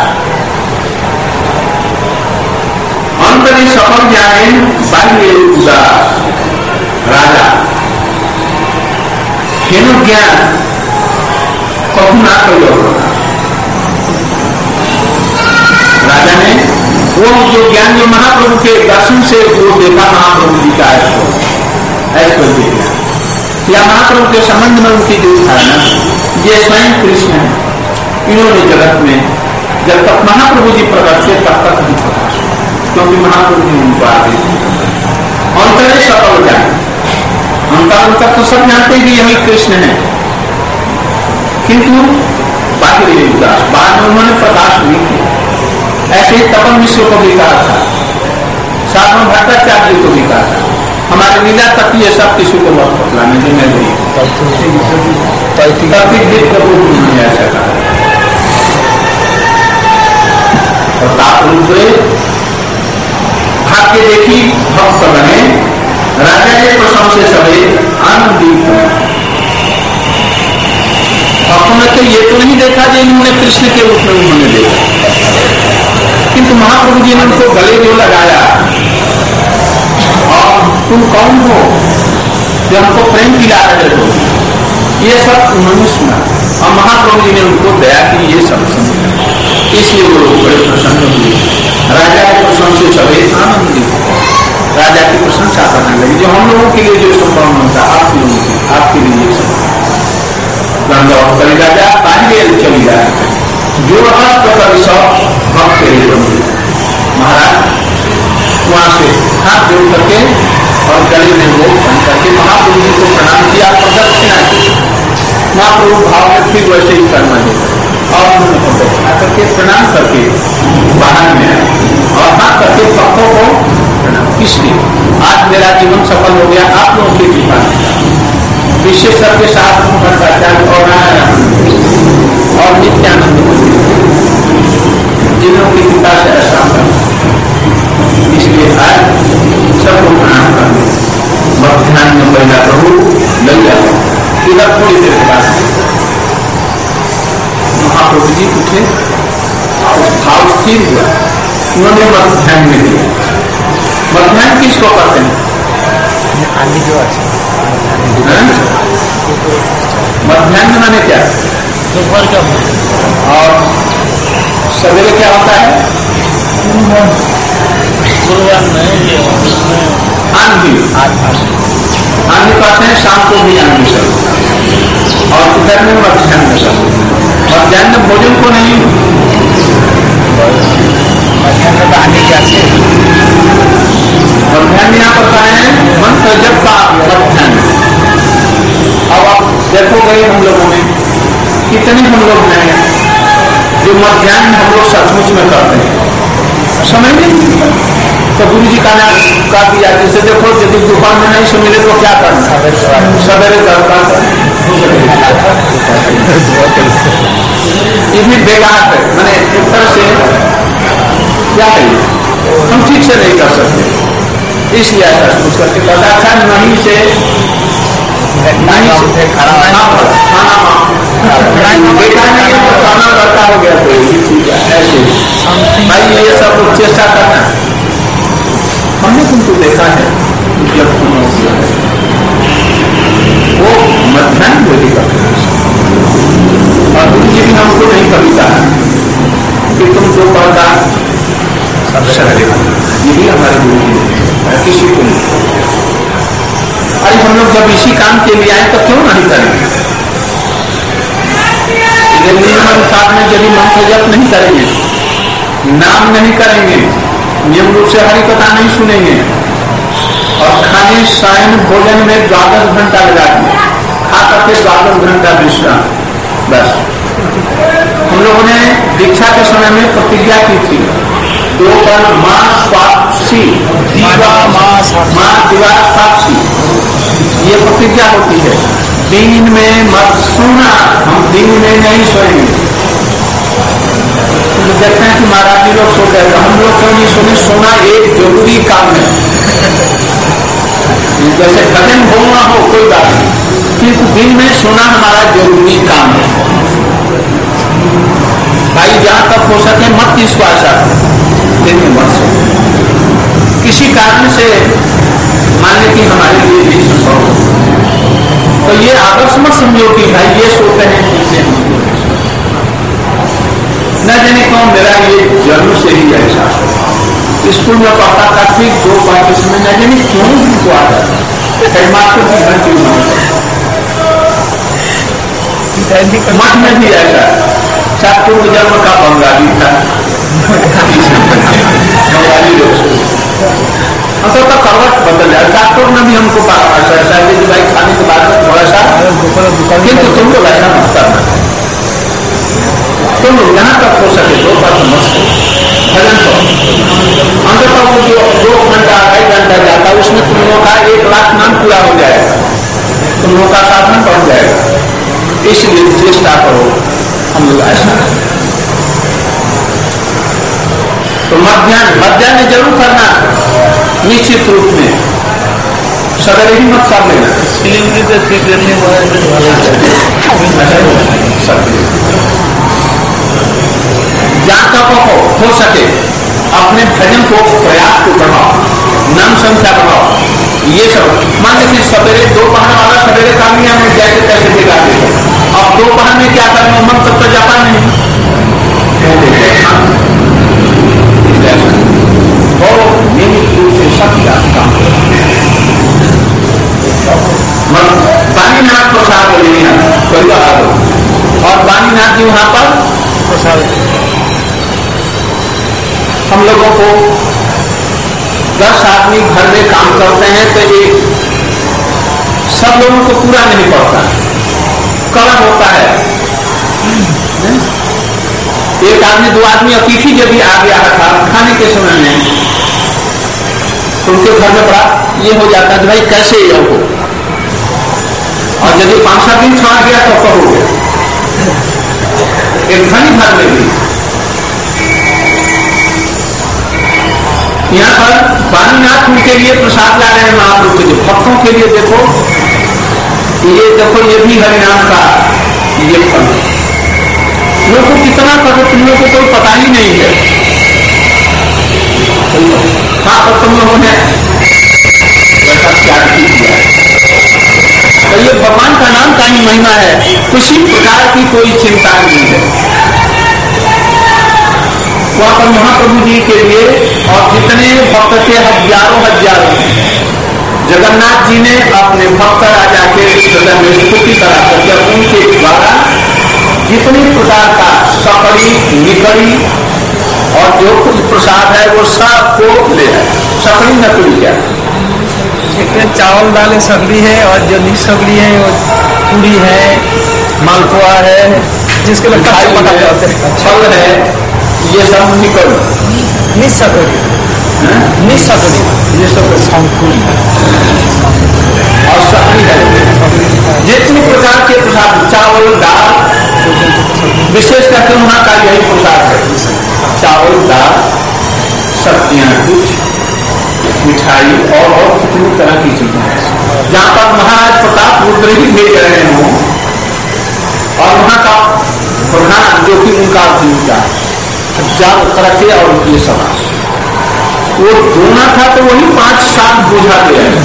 अंतरी सफल जाने बाह्य उदास राजा हेनु ज्ञान कब ना करो। राजा ने वो जो ज्ञान जो महाप्रभु के दर्शन से वो देखा महाप्रभु जी का ऐश्वर्य देखा या महाप्रभु के संबंध में उनकी जो धारणा ये स्वयं कृष्ण है। इन्होंने जगत में जब तक महाप्रभु जी प्रकट थे तब तक नहीं पता क्योंकि महाप्रभु जी उनको आदेश अंतरे सफल जाए अंतर अंतर तो सब जानते हैं कि यही कृष्ण है किंतु बाकी उदास बाद में उन्होंने प्रकाश नहीं किया। ऐसे ही तपन विश्व को भी कहा था साधन भट्टाचार्य को भी कहा था हमारे लीला तक ये सब किसी को बहुत बतलाने जो मैं नहीं ऐसा कहा और ताप रूप भाग्य देखी भक्त बने राजा के प्रसंग से सभी आनंदित भक्तों ने तो ये तो नहीं देखा कि इन्होंने कृष्ण के रूप में उन्होंने देखा किंतु महाप्रभु जी ने उनको गले जो लगाया और तुम कौन हो जो हमको प्रेम दिला रहे हो ये सब उन्होंने सुना और महाप्रभु जी ने उनको दया की ये सब समझा इसलिए वो लोग बड़े प्रसन्न हुए। राजा के प्रसन्न से सभी आनंदित राजा की प्रशंसा करने लगी जो हम लोगों के लिए जो संभव होता आप लोगों की आपके लिए गंगा और कली राजा बाहर चली जाए जो हस्त कवि सब भक्त के लिए महाराज वहां से हाथ जोड़ करके और गले में वो बन करके महाप्रभु जी को प्रणाम किया प्रदक्षिणा की महाप्रभु भाव में फिर वैसे ही करना है और उन्होंने प्रदक्षिणा करके प्रणाम करके बाहर में आए और हाथ करके भक्तों को इसलिए आज मेरा जीवन सफल हो गया आप लोगों की कृपा विशेष सबके साथ भट्टाचार्य और नारायण और नित्यानंद जिन्हों की कृपा से ऐसा इसलिए आज सबको प्रणाम करने बहुत ध्यान में पहला प्रभु लग जाओ इधर थोड़ी देर के बाद महाप्रभु जी पूछे भाव स्थिर हुआ उन्होंने बहुत ध्यान में दिया मध्यान्ह किसको कहते हैं आदमी जो अच्छा मध्यान्ह माने क्या दोपहर का और सवेरे क्या होता है गुरुवार नहीं आंधी आंधी कहते हैं शाम को भी आंधी चलता और इधर में मध्यान्ह चलता मध्यान्ह भोजन को नहीं मध्यान्ह तो आने कैसे मध्यान्ह यहाँ पर है मंत्र जब का मध्यान्ह। अब आप देखो गए हम लोगों में कितने हम लोग हैं जो मध्यान्ह हम लोग सचमुच में करते हैं समय नहीं तो गुरु जी का नाम का दिया जैसे देखो यदि दोपहर में नहीं मिले तो क्या करना सवेरे दरकार ये भी बेकार है मैंने एक तरह से क्या कहिए हम ठीक से नहीं कर सकते इसलिए ऐसा सोच करके पदार्थ नहीं से नहीं से खाना बेटा नहीं तो खाना लड़का हो गया तो ऐसे भाई ये सब चेष्टा करना हमने तुमको देखा है जब वो मध्यान्ह भोजन करते और निश्चित। अरे हम लोग जब इसी काम के लिए आए तो क्यों नहीं करेंगे? साथ में यदि मंत्र जप नहीं करेंगे, नाम नहीं करेंगे, नियम रूप से हरि कथा नहीं सुनेंगे और खाने शयन भोजन में द्वादश घंटा लगा दिए, खा करके द्वादश घंटा विश्राम, बस। हम लोगों ने दीक्षा के समय में प्रतिज्ञा की थी, दो पर माँ साक्षी दीवा माँ दिवा साक्षी, ये प्रतिज्ञा होती है। दिन में मत सोना, हम दिन में नहीं सोएंगे। तो देखते हैं कि महाराज जी लोग सोते हैं, हम लोग क्यों नहीं सोने? सोना एक जरूरी काम है। जैसे भजन बोलना हो कोई बात नहीं, किंतु दिन में सोना हमारा जरूरी काम है। भाई जहां तक हो सके मत इसको आशा दिन में मत सो। किसी कारण से माने कि हमारे लिए नहीं संभव हो तो ये आदर्श मत समझो कि भाई ये सोते हैं इसे न जाने क्यों मेरा ये जन्म से ही ऐसा। स्कूल में पढ़ता था, ठीक दो बार इसमें न जाने क्यों उनको आ जाता, हेडमास्टर की घर क्यों मठ में भी ऐसा। छात्रों के जन्म का बंगाली था, बंगाली लोग तो तो करवट बदल जाए। डॉक्टर ने भी हमको परामर्श ऐसा है कि भाई खाने के बाद में थोड़ा सा, किंतु तुम लोग ऐसा मत करना, तुम लोग यहाँ तक हो सके दो बार मत भजन करो। अंततः वो जो दो घंटा ढाई घंटा जाता है उसमें तुम लोगों का एक लाख नाम पूरा हो जाएगा, तुम लोगों का साधन बढ़ जाएगा। इसलिए चेष्टा करो हम लोग ऐसा। तो मध्यान्ह मध्यान्ह जरूर करना, निश्चित रूप में सवेरे ही मत कर लेना। जहां तक हो हो सके अपने भजन को प्रयास को बढ़ाओ, नाम संख्या बढ़ाओ। ये सब मान लीजिए सवेरे दोपहर वाला सवेरे काम ही हमें जैसे तैसे दिखा देते, अब दोपहर में क्या करना, मन तब तो जाता नहीं और नियमित रूप से सब काम वाणीनाथ प्रसाद बोलेंगे कोई बात और वाणीनाथ जी वहां पर प्रसाद। हम लोगों को दस आदमी घर में काम करते हैं तो एक सब लोगों को पूरा नहीं पड़ता, कलह होता है। एक आदमी दो आदमी अतिथि जब भी आ गया था खाने के समय में तो उनके घर में बड़ा ये हो जाता है भाई कैसे ये हो, और यदि पांच सात दिन छाट गया तो कहो गया। एक धनी घर में भी यहाँ पर वाणीनाथ उनके लिए प्रसाद ला रहे हैं महाप्रभु के भक्तों के लिए। देखो ये देखो ये भी हरिनाम का ये फल, लोग को कितना करो तुम लोग को कोई पता ही नहीं है। हाँ तो तुम लोगों ने वैसा त्याग किया, तो ये भगवान का नाम का ही महिमा है, किसी प्रकार की कोई चिंता नहीं है। वहां पर महाप्रभु जी के लिए और जितने भक्त थे हजारों हजारों, जगन्नाथ जी ने अपने भक्त राजा के हृदय में स्तुति करा जब उनके द्वारा जितनी प्रकार का सकड़ी निकड़ी और जो कुछ प्रसाद है वो सब को ले है। सकड़ी नकड़ी क्या चावल दालें सकड़ी है और जो निसकड़ी है वो पूरी है, मालपुआ है, जिसके लिए छल है, ये सब निकल निसकड़ी निसकड़ी ये सब और सकड़ी है। जितनी प्रकार के प्रसाद चावल दाल, विशेष करके वहां का यही प्रसाद है, चावल दाल सब्जियां कुछ मिठाई और और कितनी तरह की चीजें हैं। जहां पर महाराज प्रताप रुद्र ही ले रहे हों और वहां का प्रधान जो कि उनका जीविका हजार तरह के और ये सब वो दोना था तो वही पांच सात बोझा ले आए,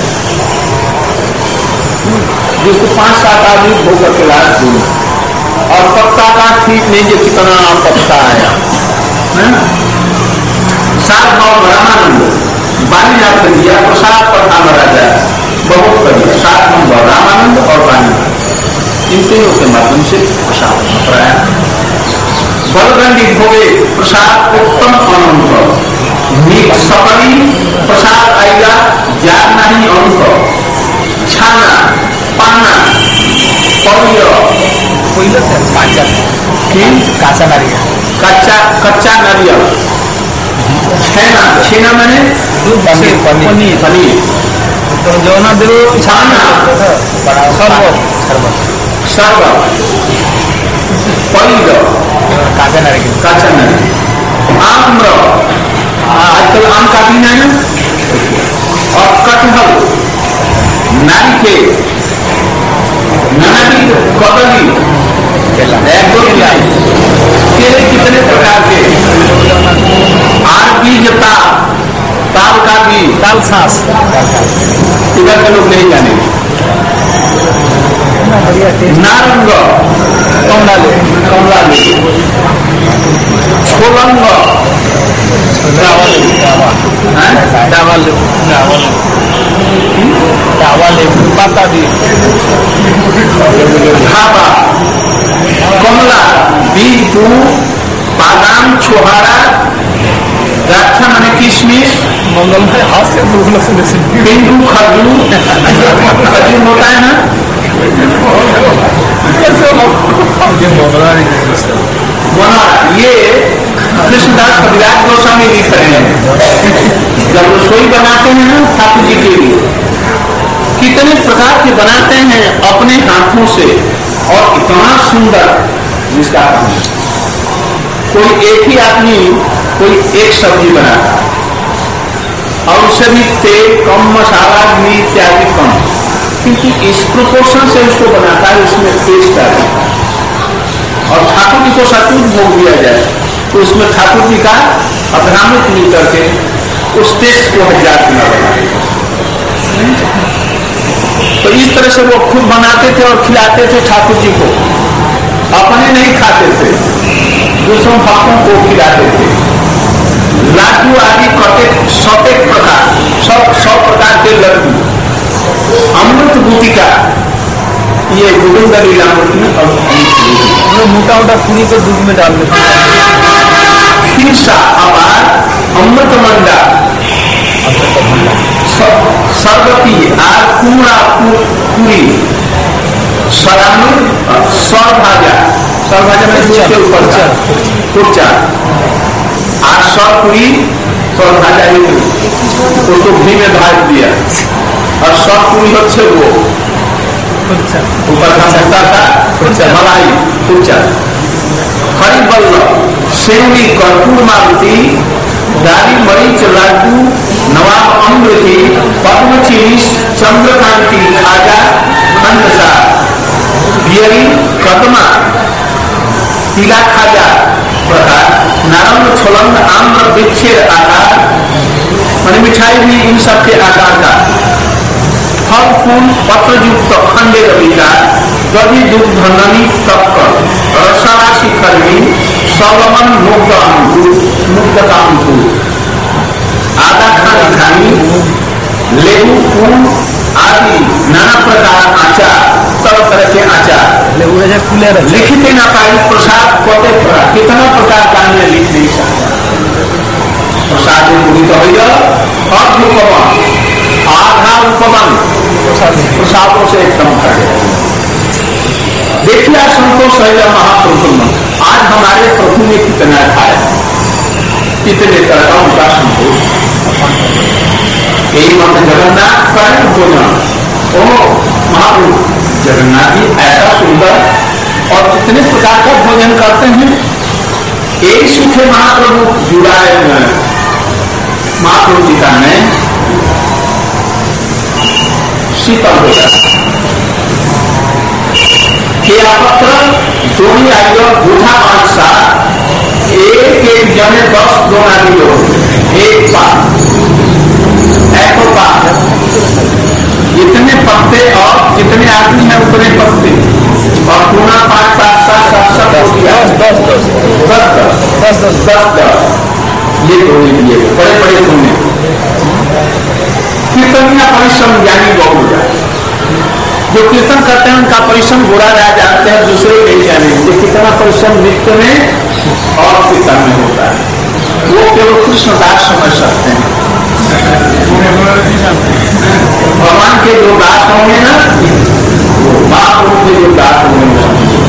जिसको पांच सात आदमी भोग के लाए दोना। और पत्ता का ठीक नहीं जो कितना पत्ता आया, सात भाव रामानंद बानी नाथ दिया प्रसाद प्रधान राजा बहुत कवि सात नंबर रामानंद और बानी इन तीनों के माध्यम से प्रसाद पकड़ाया। बलगंडी भोगे प्रसाद उत्तम अनंत मीठ सकली प्रसाद आएगा जार नहीं अंत छाना पाना पौय पहिलं ते काचा की काचा नारियल कच्चा कच्चा नारियल छेना छेना मैंने दूध पनीर पनीर पनीर तो जो ना दिलो छाना शरबत शरबत शरबत पौय काचा नारियल काचा नारियल आम्र आजकल आम का दिन है ना और कटहल नारिकेल नारिकेल कदली केले कितने प्रकार के आर बीज ताल ताल का बीज दाल सास इधर के लोग नहीं जाने नारंग कमला ले कमला ले छोलंग चावल चावल चावल चावल पत्ता दी खाबा कमला बीज बादाम छोहारा द्राक्षा माने किशमिश मंगल में हाथ से दूर से बिंदु खजूर खजूर होता है ना मना ये कृष्णदास कविराज गोस्वामी लिख रहे हैं। जब रसोई बनाते हैं ना ठाकुर जी के लिए कितने प्रकार के बनाते हैं अपने हाथों से और इतना सुंदर जिसका कोई एक ही आदमी कोई एक सब्जी बनाता और उससे भी तेल कम मसाला घी इत्यादि कम क्योंकि इस प्रोपोर्शन से उसको बनाता है उसमें टेस्ट आता है। और ठाकुर जी को सचमुच भोग दिया जाए तो उसमें ठाकुर जी का अभ्रामित मिल करके उस टेस्ट को हजार गुना बनाएगा। तो इस तरह से वो खुद बनाते थे और खिलाते थे ठाकुर जी को, अपने नहीं खाते थे, दूसरों भक्तों को खिलाते थे। लाडू आदि कटे सौ प्रकार सौ सौ प्रकार के लड्डू अमृत गुटिका ये गोविंद लीला और मोटा मोटा पूरी को दूध में डाल देते हिंसा अपार अमृत मंडा सरबती आर कुमड़ा पूरी सरानु सर भाजा सर भाजा में दूध के ऊपर कुर्चा आर सर पूरी सर भाजा उसको घी में भाज दिया और सर पूरी अच्छे वो ऊपर का मोटा था मलाई कुर्चा हरी बल्ल सेवनी कर्पूर मारुति दारी मरीच लाडू नवाब अमृति पद्म चीज चंद्रकांति खाजा खंडसा बियरी कदमा तिला खाजा प्रकार नारंग छोलंग आम्र वृक्षेर आकार मान मिठाई भी इन सबके आकार का फल फूल पत्र युक्त खंडे विकार दधि दुग्ध ननी तत्कर रसराशि खरवी सलमन मुग्ध अंकुर मुग्ध का अंकुर आधा खानी खानी लेबू फूल आदि नाना प्रकार आचार तरह तरह के आचार लिखित न पाई प्रसाद कते प्रकार कितना प्रकार का हमने लिख नहीं सकता। प्रसाद मुदित हो आधा उपवन प्रसादों से एकदम कर देखिए संतोष है महाप्रभु आज हमारे प्रभु ने कितना खाया कितने तरह का उनका संतोष यही मत जगन्नाथ का है भोजन ओ महाप्रभु जगन्नाथ जी ऐसा सुंदर और कितने प्रकार का भोजन करते हैं। एक सुखे महाप्रभु जुड़ाए महाप्रभु जी का है शीतल होता केला पत्र दोनी आइयो बूढ़ा पांच सात एक एक जने दस दोना दियो एक पात एक पात इतने पत्ते और जितने आदमी हैं उतने पत्ते और पूना पांच पांच सात सात सात हो गया दस दस दस दस दस दस दस ये दोने दिए बड़े बड़े दोने कीर्तन या परिश्रम ज्ञानी गौ जाए। जो कीर्तन करते हैं उनका परिश्रम बुरा रह जाते हैं, दूसरे नहीं जाने। ये कितना परिश्रम नित्य में और कीर्तन में होता है, वो केवल कृष्णदास समझ सकते हैं। भगवान के जो दास होंगे ना, महाप्रभु के जो दास होंगे,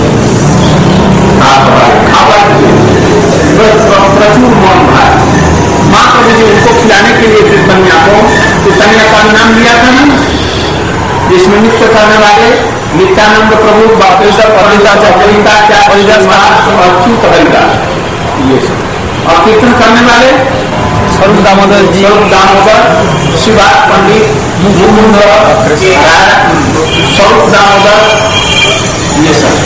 प्रचुर मौन भाई महाप्रभु जी उनको खिलाने के लिए कीर्तनिया को कीर्तनिया का नाम दिया था ना, जिसमें नृत्य करने वाले नित्यानंद प्रभु, बापेश्वर परिदा, चौकलिका, क्या परिदास, अच्युत हरिदास, ये सब। और कीर्तन करने वाले स्वरूप दामोदर जी, स्वरूप दामोदर, शिवाज पंडित, मुकुंद, स्वरूप दामोदर, ये सब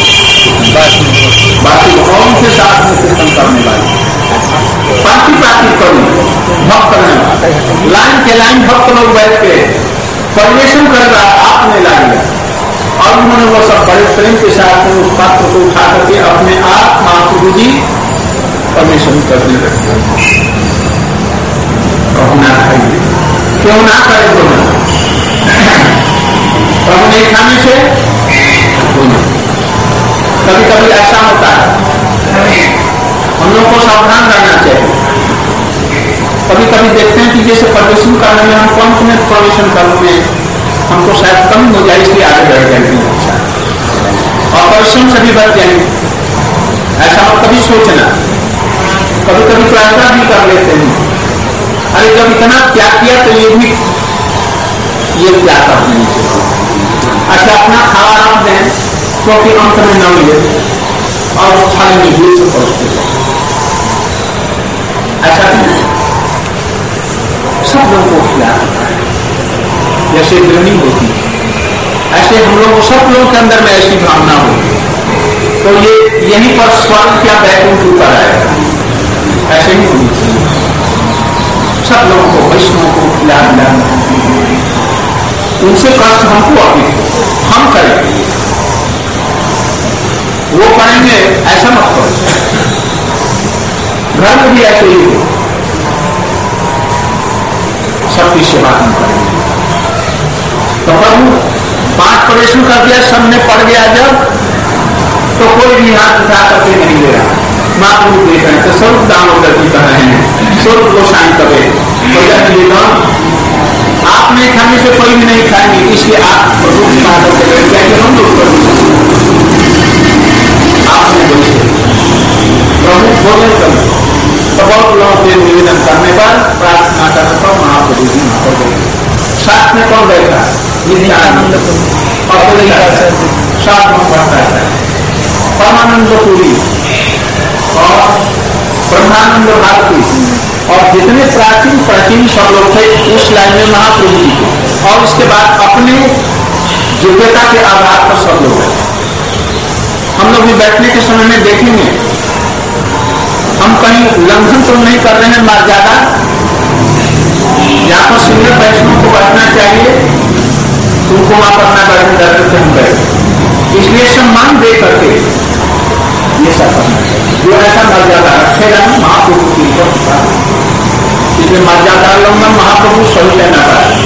बाकी कौन के साथ में कीर्तन करने वाले पार्टी पार्टी कवि भक्त नहीं, लाइन के लाइन भक्त लोग बैठ के परिवेशन कर रहा, आपने ला लिया और उन्होंने वो सब बड़े प्रेम के साथ में उस पात्र को उठा करके अपने आप महाप्रभु जी परमेशन करने लगते। ना खाइए, क्यों ना करे तो ना प्रभु नहीं खाने से कभी कभी ऐसा होता है, हम लोग को सावधान रहना चाहिए। कभी कभी देखते हैं कि जैसे प्रवेशन करने में हम पंथ में प्रवेशन करने में हमको शायद कम हो जाए, इसलिए आगे बढ़ जाएंगे और परिश्रम से भी बढ़ जाएंगे, ऐसा हम कभी सोचना। कभी कभी तो ऐसा भी कर लेते हैं, अरे जब इतना त्याग किया तो ये भी ये त्याग करने अच्छा अपना खावा नाम दें क्योंकि अंत में न मिले और उस थाली में भूल से पहुंचते ऐसा नहीं, सब लोगों को खिलाना है जैसे गृहिणी होती है, ऐसे हम लोग सब लोगों के अंदर में ऐसी भावना हो तो ये यहीं पर स्वर्ग क्या बैकुंठ ऊपर आएगा, ऐसे ही होनी चाहिए। सब लोगों को वैष्णव को खिला मिलाना, उनसे कष्ट हमको अभी हम करेंगे, वो करेंगे ऐसा मत करो। घर में भी ऐसे ही हो, सबकी सेवा हम करेंगे। तो प्रभु पांच प्रवेशन कर दिया, सब में पड़ गया जब, तो कोई भी हाथ उठा करके नहीं ले रहा। महाप्रभु देख रहे हैं तो स्वरूप दामोदर जी कह रहे हैं, स्वरूप गोसाई कबे आप नहीं खाने से कोई भी नहीं खाएंगे, इसलिए आप प्रभु की बात करके हम लोग आपने बोले प्रभु भोजन करें तो बहुत लोगों के निवेदन करने पर प्रार्थना करने पर महाप्रभु जी वहां पर गए। साथ में कौन बैठा? नित्यानंद और साथ में बढ़ता है परमानंद पुरी और ब्रह्मानंद भारती और जितने प्राचीन प्राचीन सब लोग थे उस लाइन में महाप्रभु जी थे। और उसके बाद अपने योग्यता के आधार पर सब लोग हैं। हम लोग भी बैठने के समय में देखेंगे, हम कहीं उल्लंघन तो नहीं कर रहे हैं मर्यादा, यहाँ पर सीनियर वैष्णव को बैठना चाहिए, उनको वहां पर ना बैठने जाते थे हम बैठे, इसलिए सम्मान दे करके ये सब करना चाहिए। जो ऐसा मर्यादा रखेगा महाप्रभु की होता, इसलिए मर्यादा उल्लंघन महाप्रभु सही लेना पाए।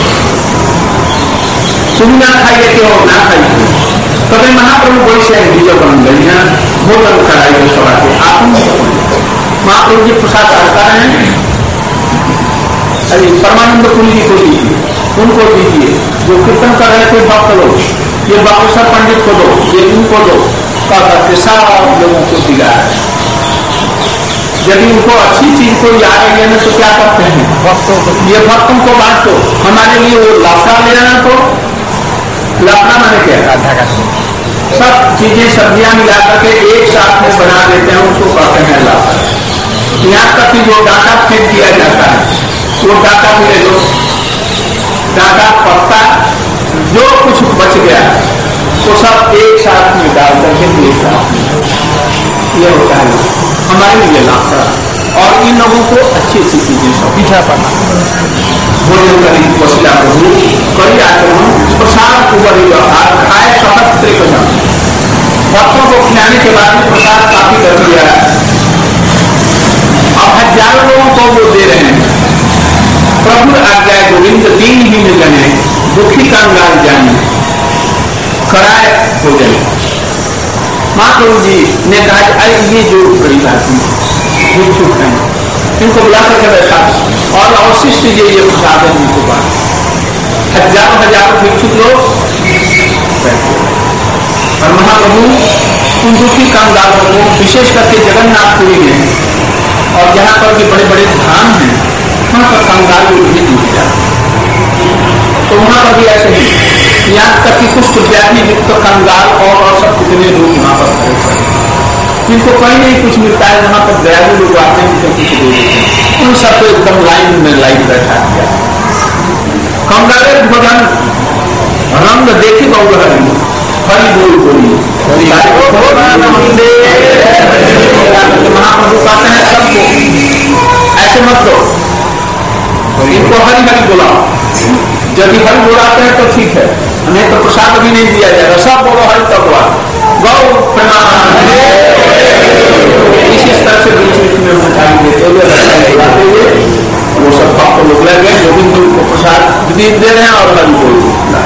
सुन ना खाइए क्यों ना खाइए, कभी महाप्रभु कोई से जो बन गई है भोजन कराइए सभा के आप महाप्रभु जी प्रसाद करता है। अरे परमानंद पुरी जी को दीजिए, उनको दीजिए, जो कीर्तन कर रहे थे भक्त लोग, ये बापेश्वर पंडित को दो, ये उनको दो, का करके सब लोगों को दिया है। यदि उनको अच्छी चीज को याद रही है तो क्या करते हैं भक्तों को, ये भक्तों को बांट दो, हमारे लिए वो लाफड़ा ले आना, तो लाफड़ा मैंने क्या सब चीजें सब्जियां मिला करके एक साथ में बना देते हैं, उसको कहते हैं लाफड़ा। यहाँ तक कि जो डाटा फेंक दिया जाता है वो डाटा भी ले लो, डाटा पत्ता जो कुछ बच गया तो सब एक साथ में डाल करके एक साथ ये होता है हमारे लिए लाभप्रद। और इन लोगों को अच्छी अच्छी चीजें सब पीछा पड़ना, भोजन करी वसीला प्रभु करी आक्रमण प्रसाद उबरी खाए सतत त्रिकजन, भक्तों को खिलाने के बाद प्रसाद काफी कर दिया है। अब हजारों लोगों को वो दे रहे हैं, प्रभु आज्ञा गोविंद दीन ही न जने, दुखी कंगाल जाने, कराए हो जाए। महाप्रभु जी ने कहा अरे ये जो बड़ी बात भिक्षुक हैं, इनको बुला करके बैठा और अवशिष्ट ये ये प्रसाद है इनको बात। हजारों हजारों भिक्षुक लोग बैठे और महाप्रभु उन दुखी कामगारों को, विशेष करके जगन्नाथपुरी में और जहाँ पर भी बड़े बड़े धाम हैं, वहाँ पर कामगार लोग भी टूट जाते, तो वहाँ पर भी ऐसे ही, यहाँ तक कि कुछ व्याधि युक्त कामगार और और सब कितने लोग वहाँ पर खड़े पड़े, जिनको कहीं नहीं कुछ मिलता है, वहाँ पर दयालु लोग आते हैं तो कुछ दे देते हैं, उन सबको एकदम लाइन में लाइन बैठा दिया। कामगार भोजन रंग देखे गौरहरी हरि बोल बोलिए, महाप्रभु कहते हैं सबको ऐसे मत लो, इनको हरि हरि बुलाओ, यदि हरि बुलाते हैं तो ठीक है, नहीं तो प्रसाद भी नहीं दिया जाएगा, सब बोलो हरि तब गौ प्रणाम। इसी तरह से बीच बीच में मिठाई देते हुए वो सब भक्त लोग लग गए, गोविंद उनको प्रसाद दे रहे हैं और हरि बोल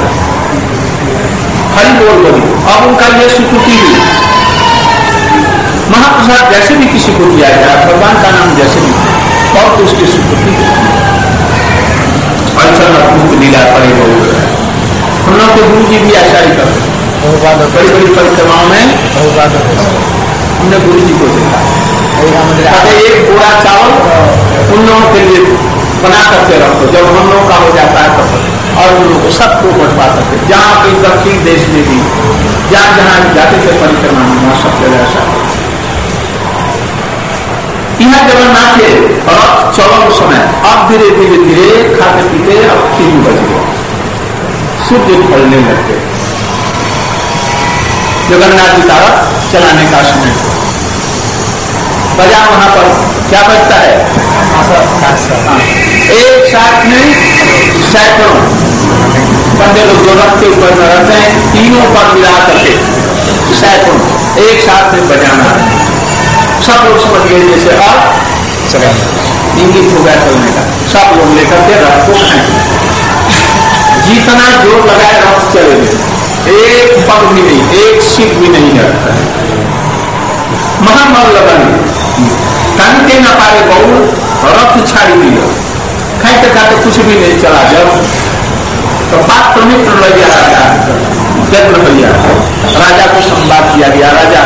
हरि बोल बोली। अब उनका ये स्वीकृति हुई, महाप्रसाद जैसे भी किसी को दिया जाए, भगवान का नाम जैसे भी और तो उसकी स्वीकृति लीला पड़े बोल रहे हैं। हम लोग के गुरु जी भी ऐसा ही करते, बड़ी बड़ी परिक्रमाओं में हमने गुरु जी को देखा, एक पूरा चावल उन लोगों के लिए बना करके रखो, जब हम लोग का हो जाता है तब, और उन लोगों को सबको बंटवा करके, जहाँ भी दक्षिण देश में भी जहाँ जहाँ जाते थे परिक्रमा में सब जगह ऐसा। यहाँ जगन्नाथ के रथ चलो समय अब धीरे धीरे धीरे खाते पीते अब तीन बज गए, सूर्य ढलने लगते, जगन्नाथ जी का रथ चलाने का समय बजा। वहां पर क्या बजता है, एक साथ में सैकड़ों बंदे लोग जो रथ के ऊपर में रहते हैं, तीनों पर मिला करके सैकड़ों एक साथ में बजाना है। सब लोग समझ गए जैसे अब चला इंगित हो गया चलने का, सब लोग लेकर के रथ को खाएंगे, जितना जोर लगाए रथ चलेंगे, एक पग भी नहीं, एक सीट भी नहीं रखता है। महामल लगन कानते न पाए बहु रथ छाड़ी दिया, खाते खाते कुछ भी नहीं चला। जब तो बात तो मित्र लग गया, राजा जन्म भैया राजा को संवाद किया गया, राजा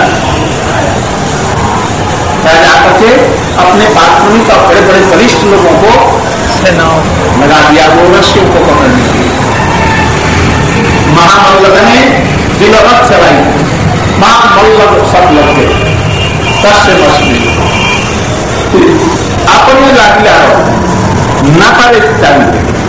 राजा करके अपने पात्रों का बड़े बड़े वरिष्ठ लोगों को लगा दिया, वो रस्सियों को पकड़ने के लिए। महामल्लभ ने दिलवत चलाई, महामल्लभ सब लग गए, दस से बस में अपने लाठी आ रहा ना पारे चाहिए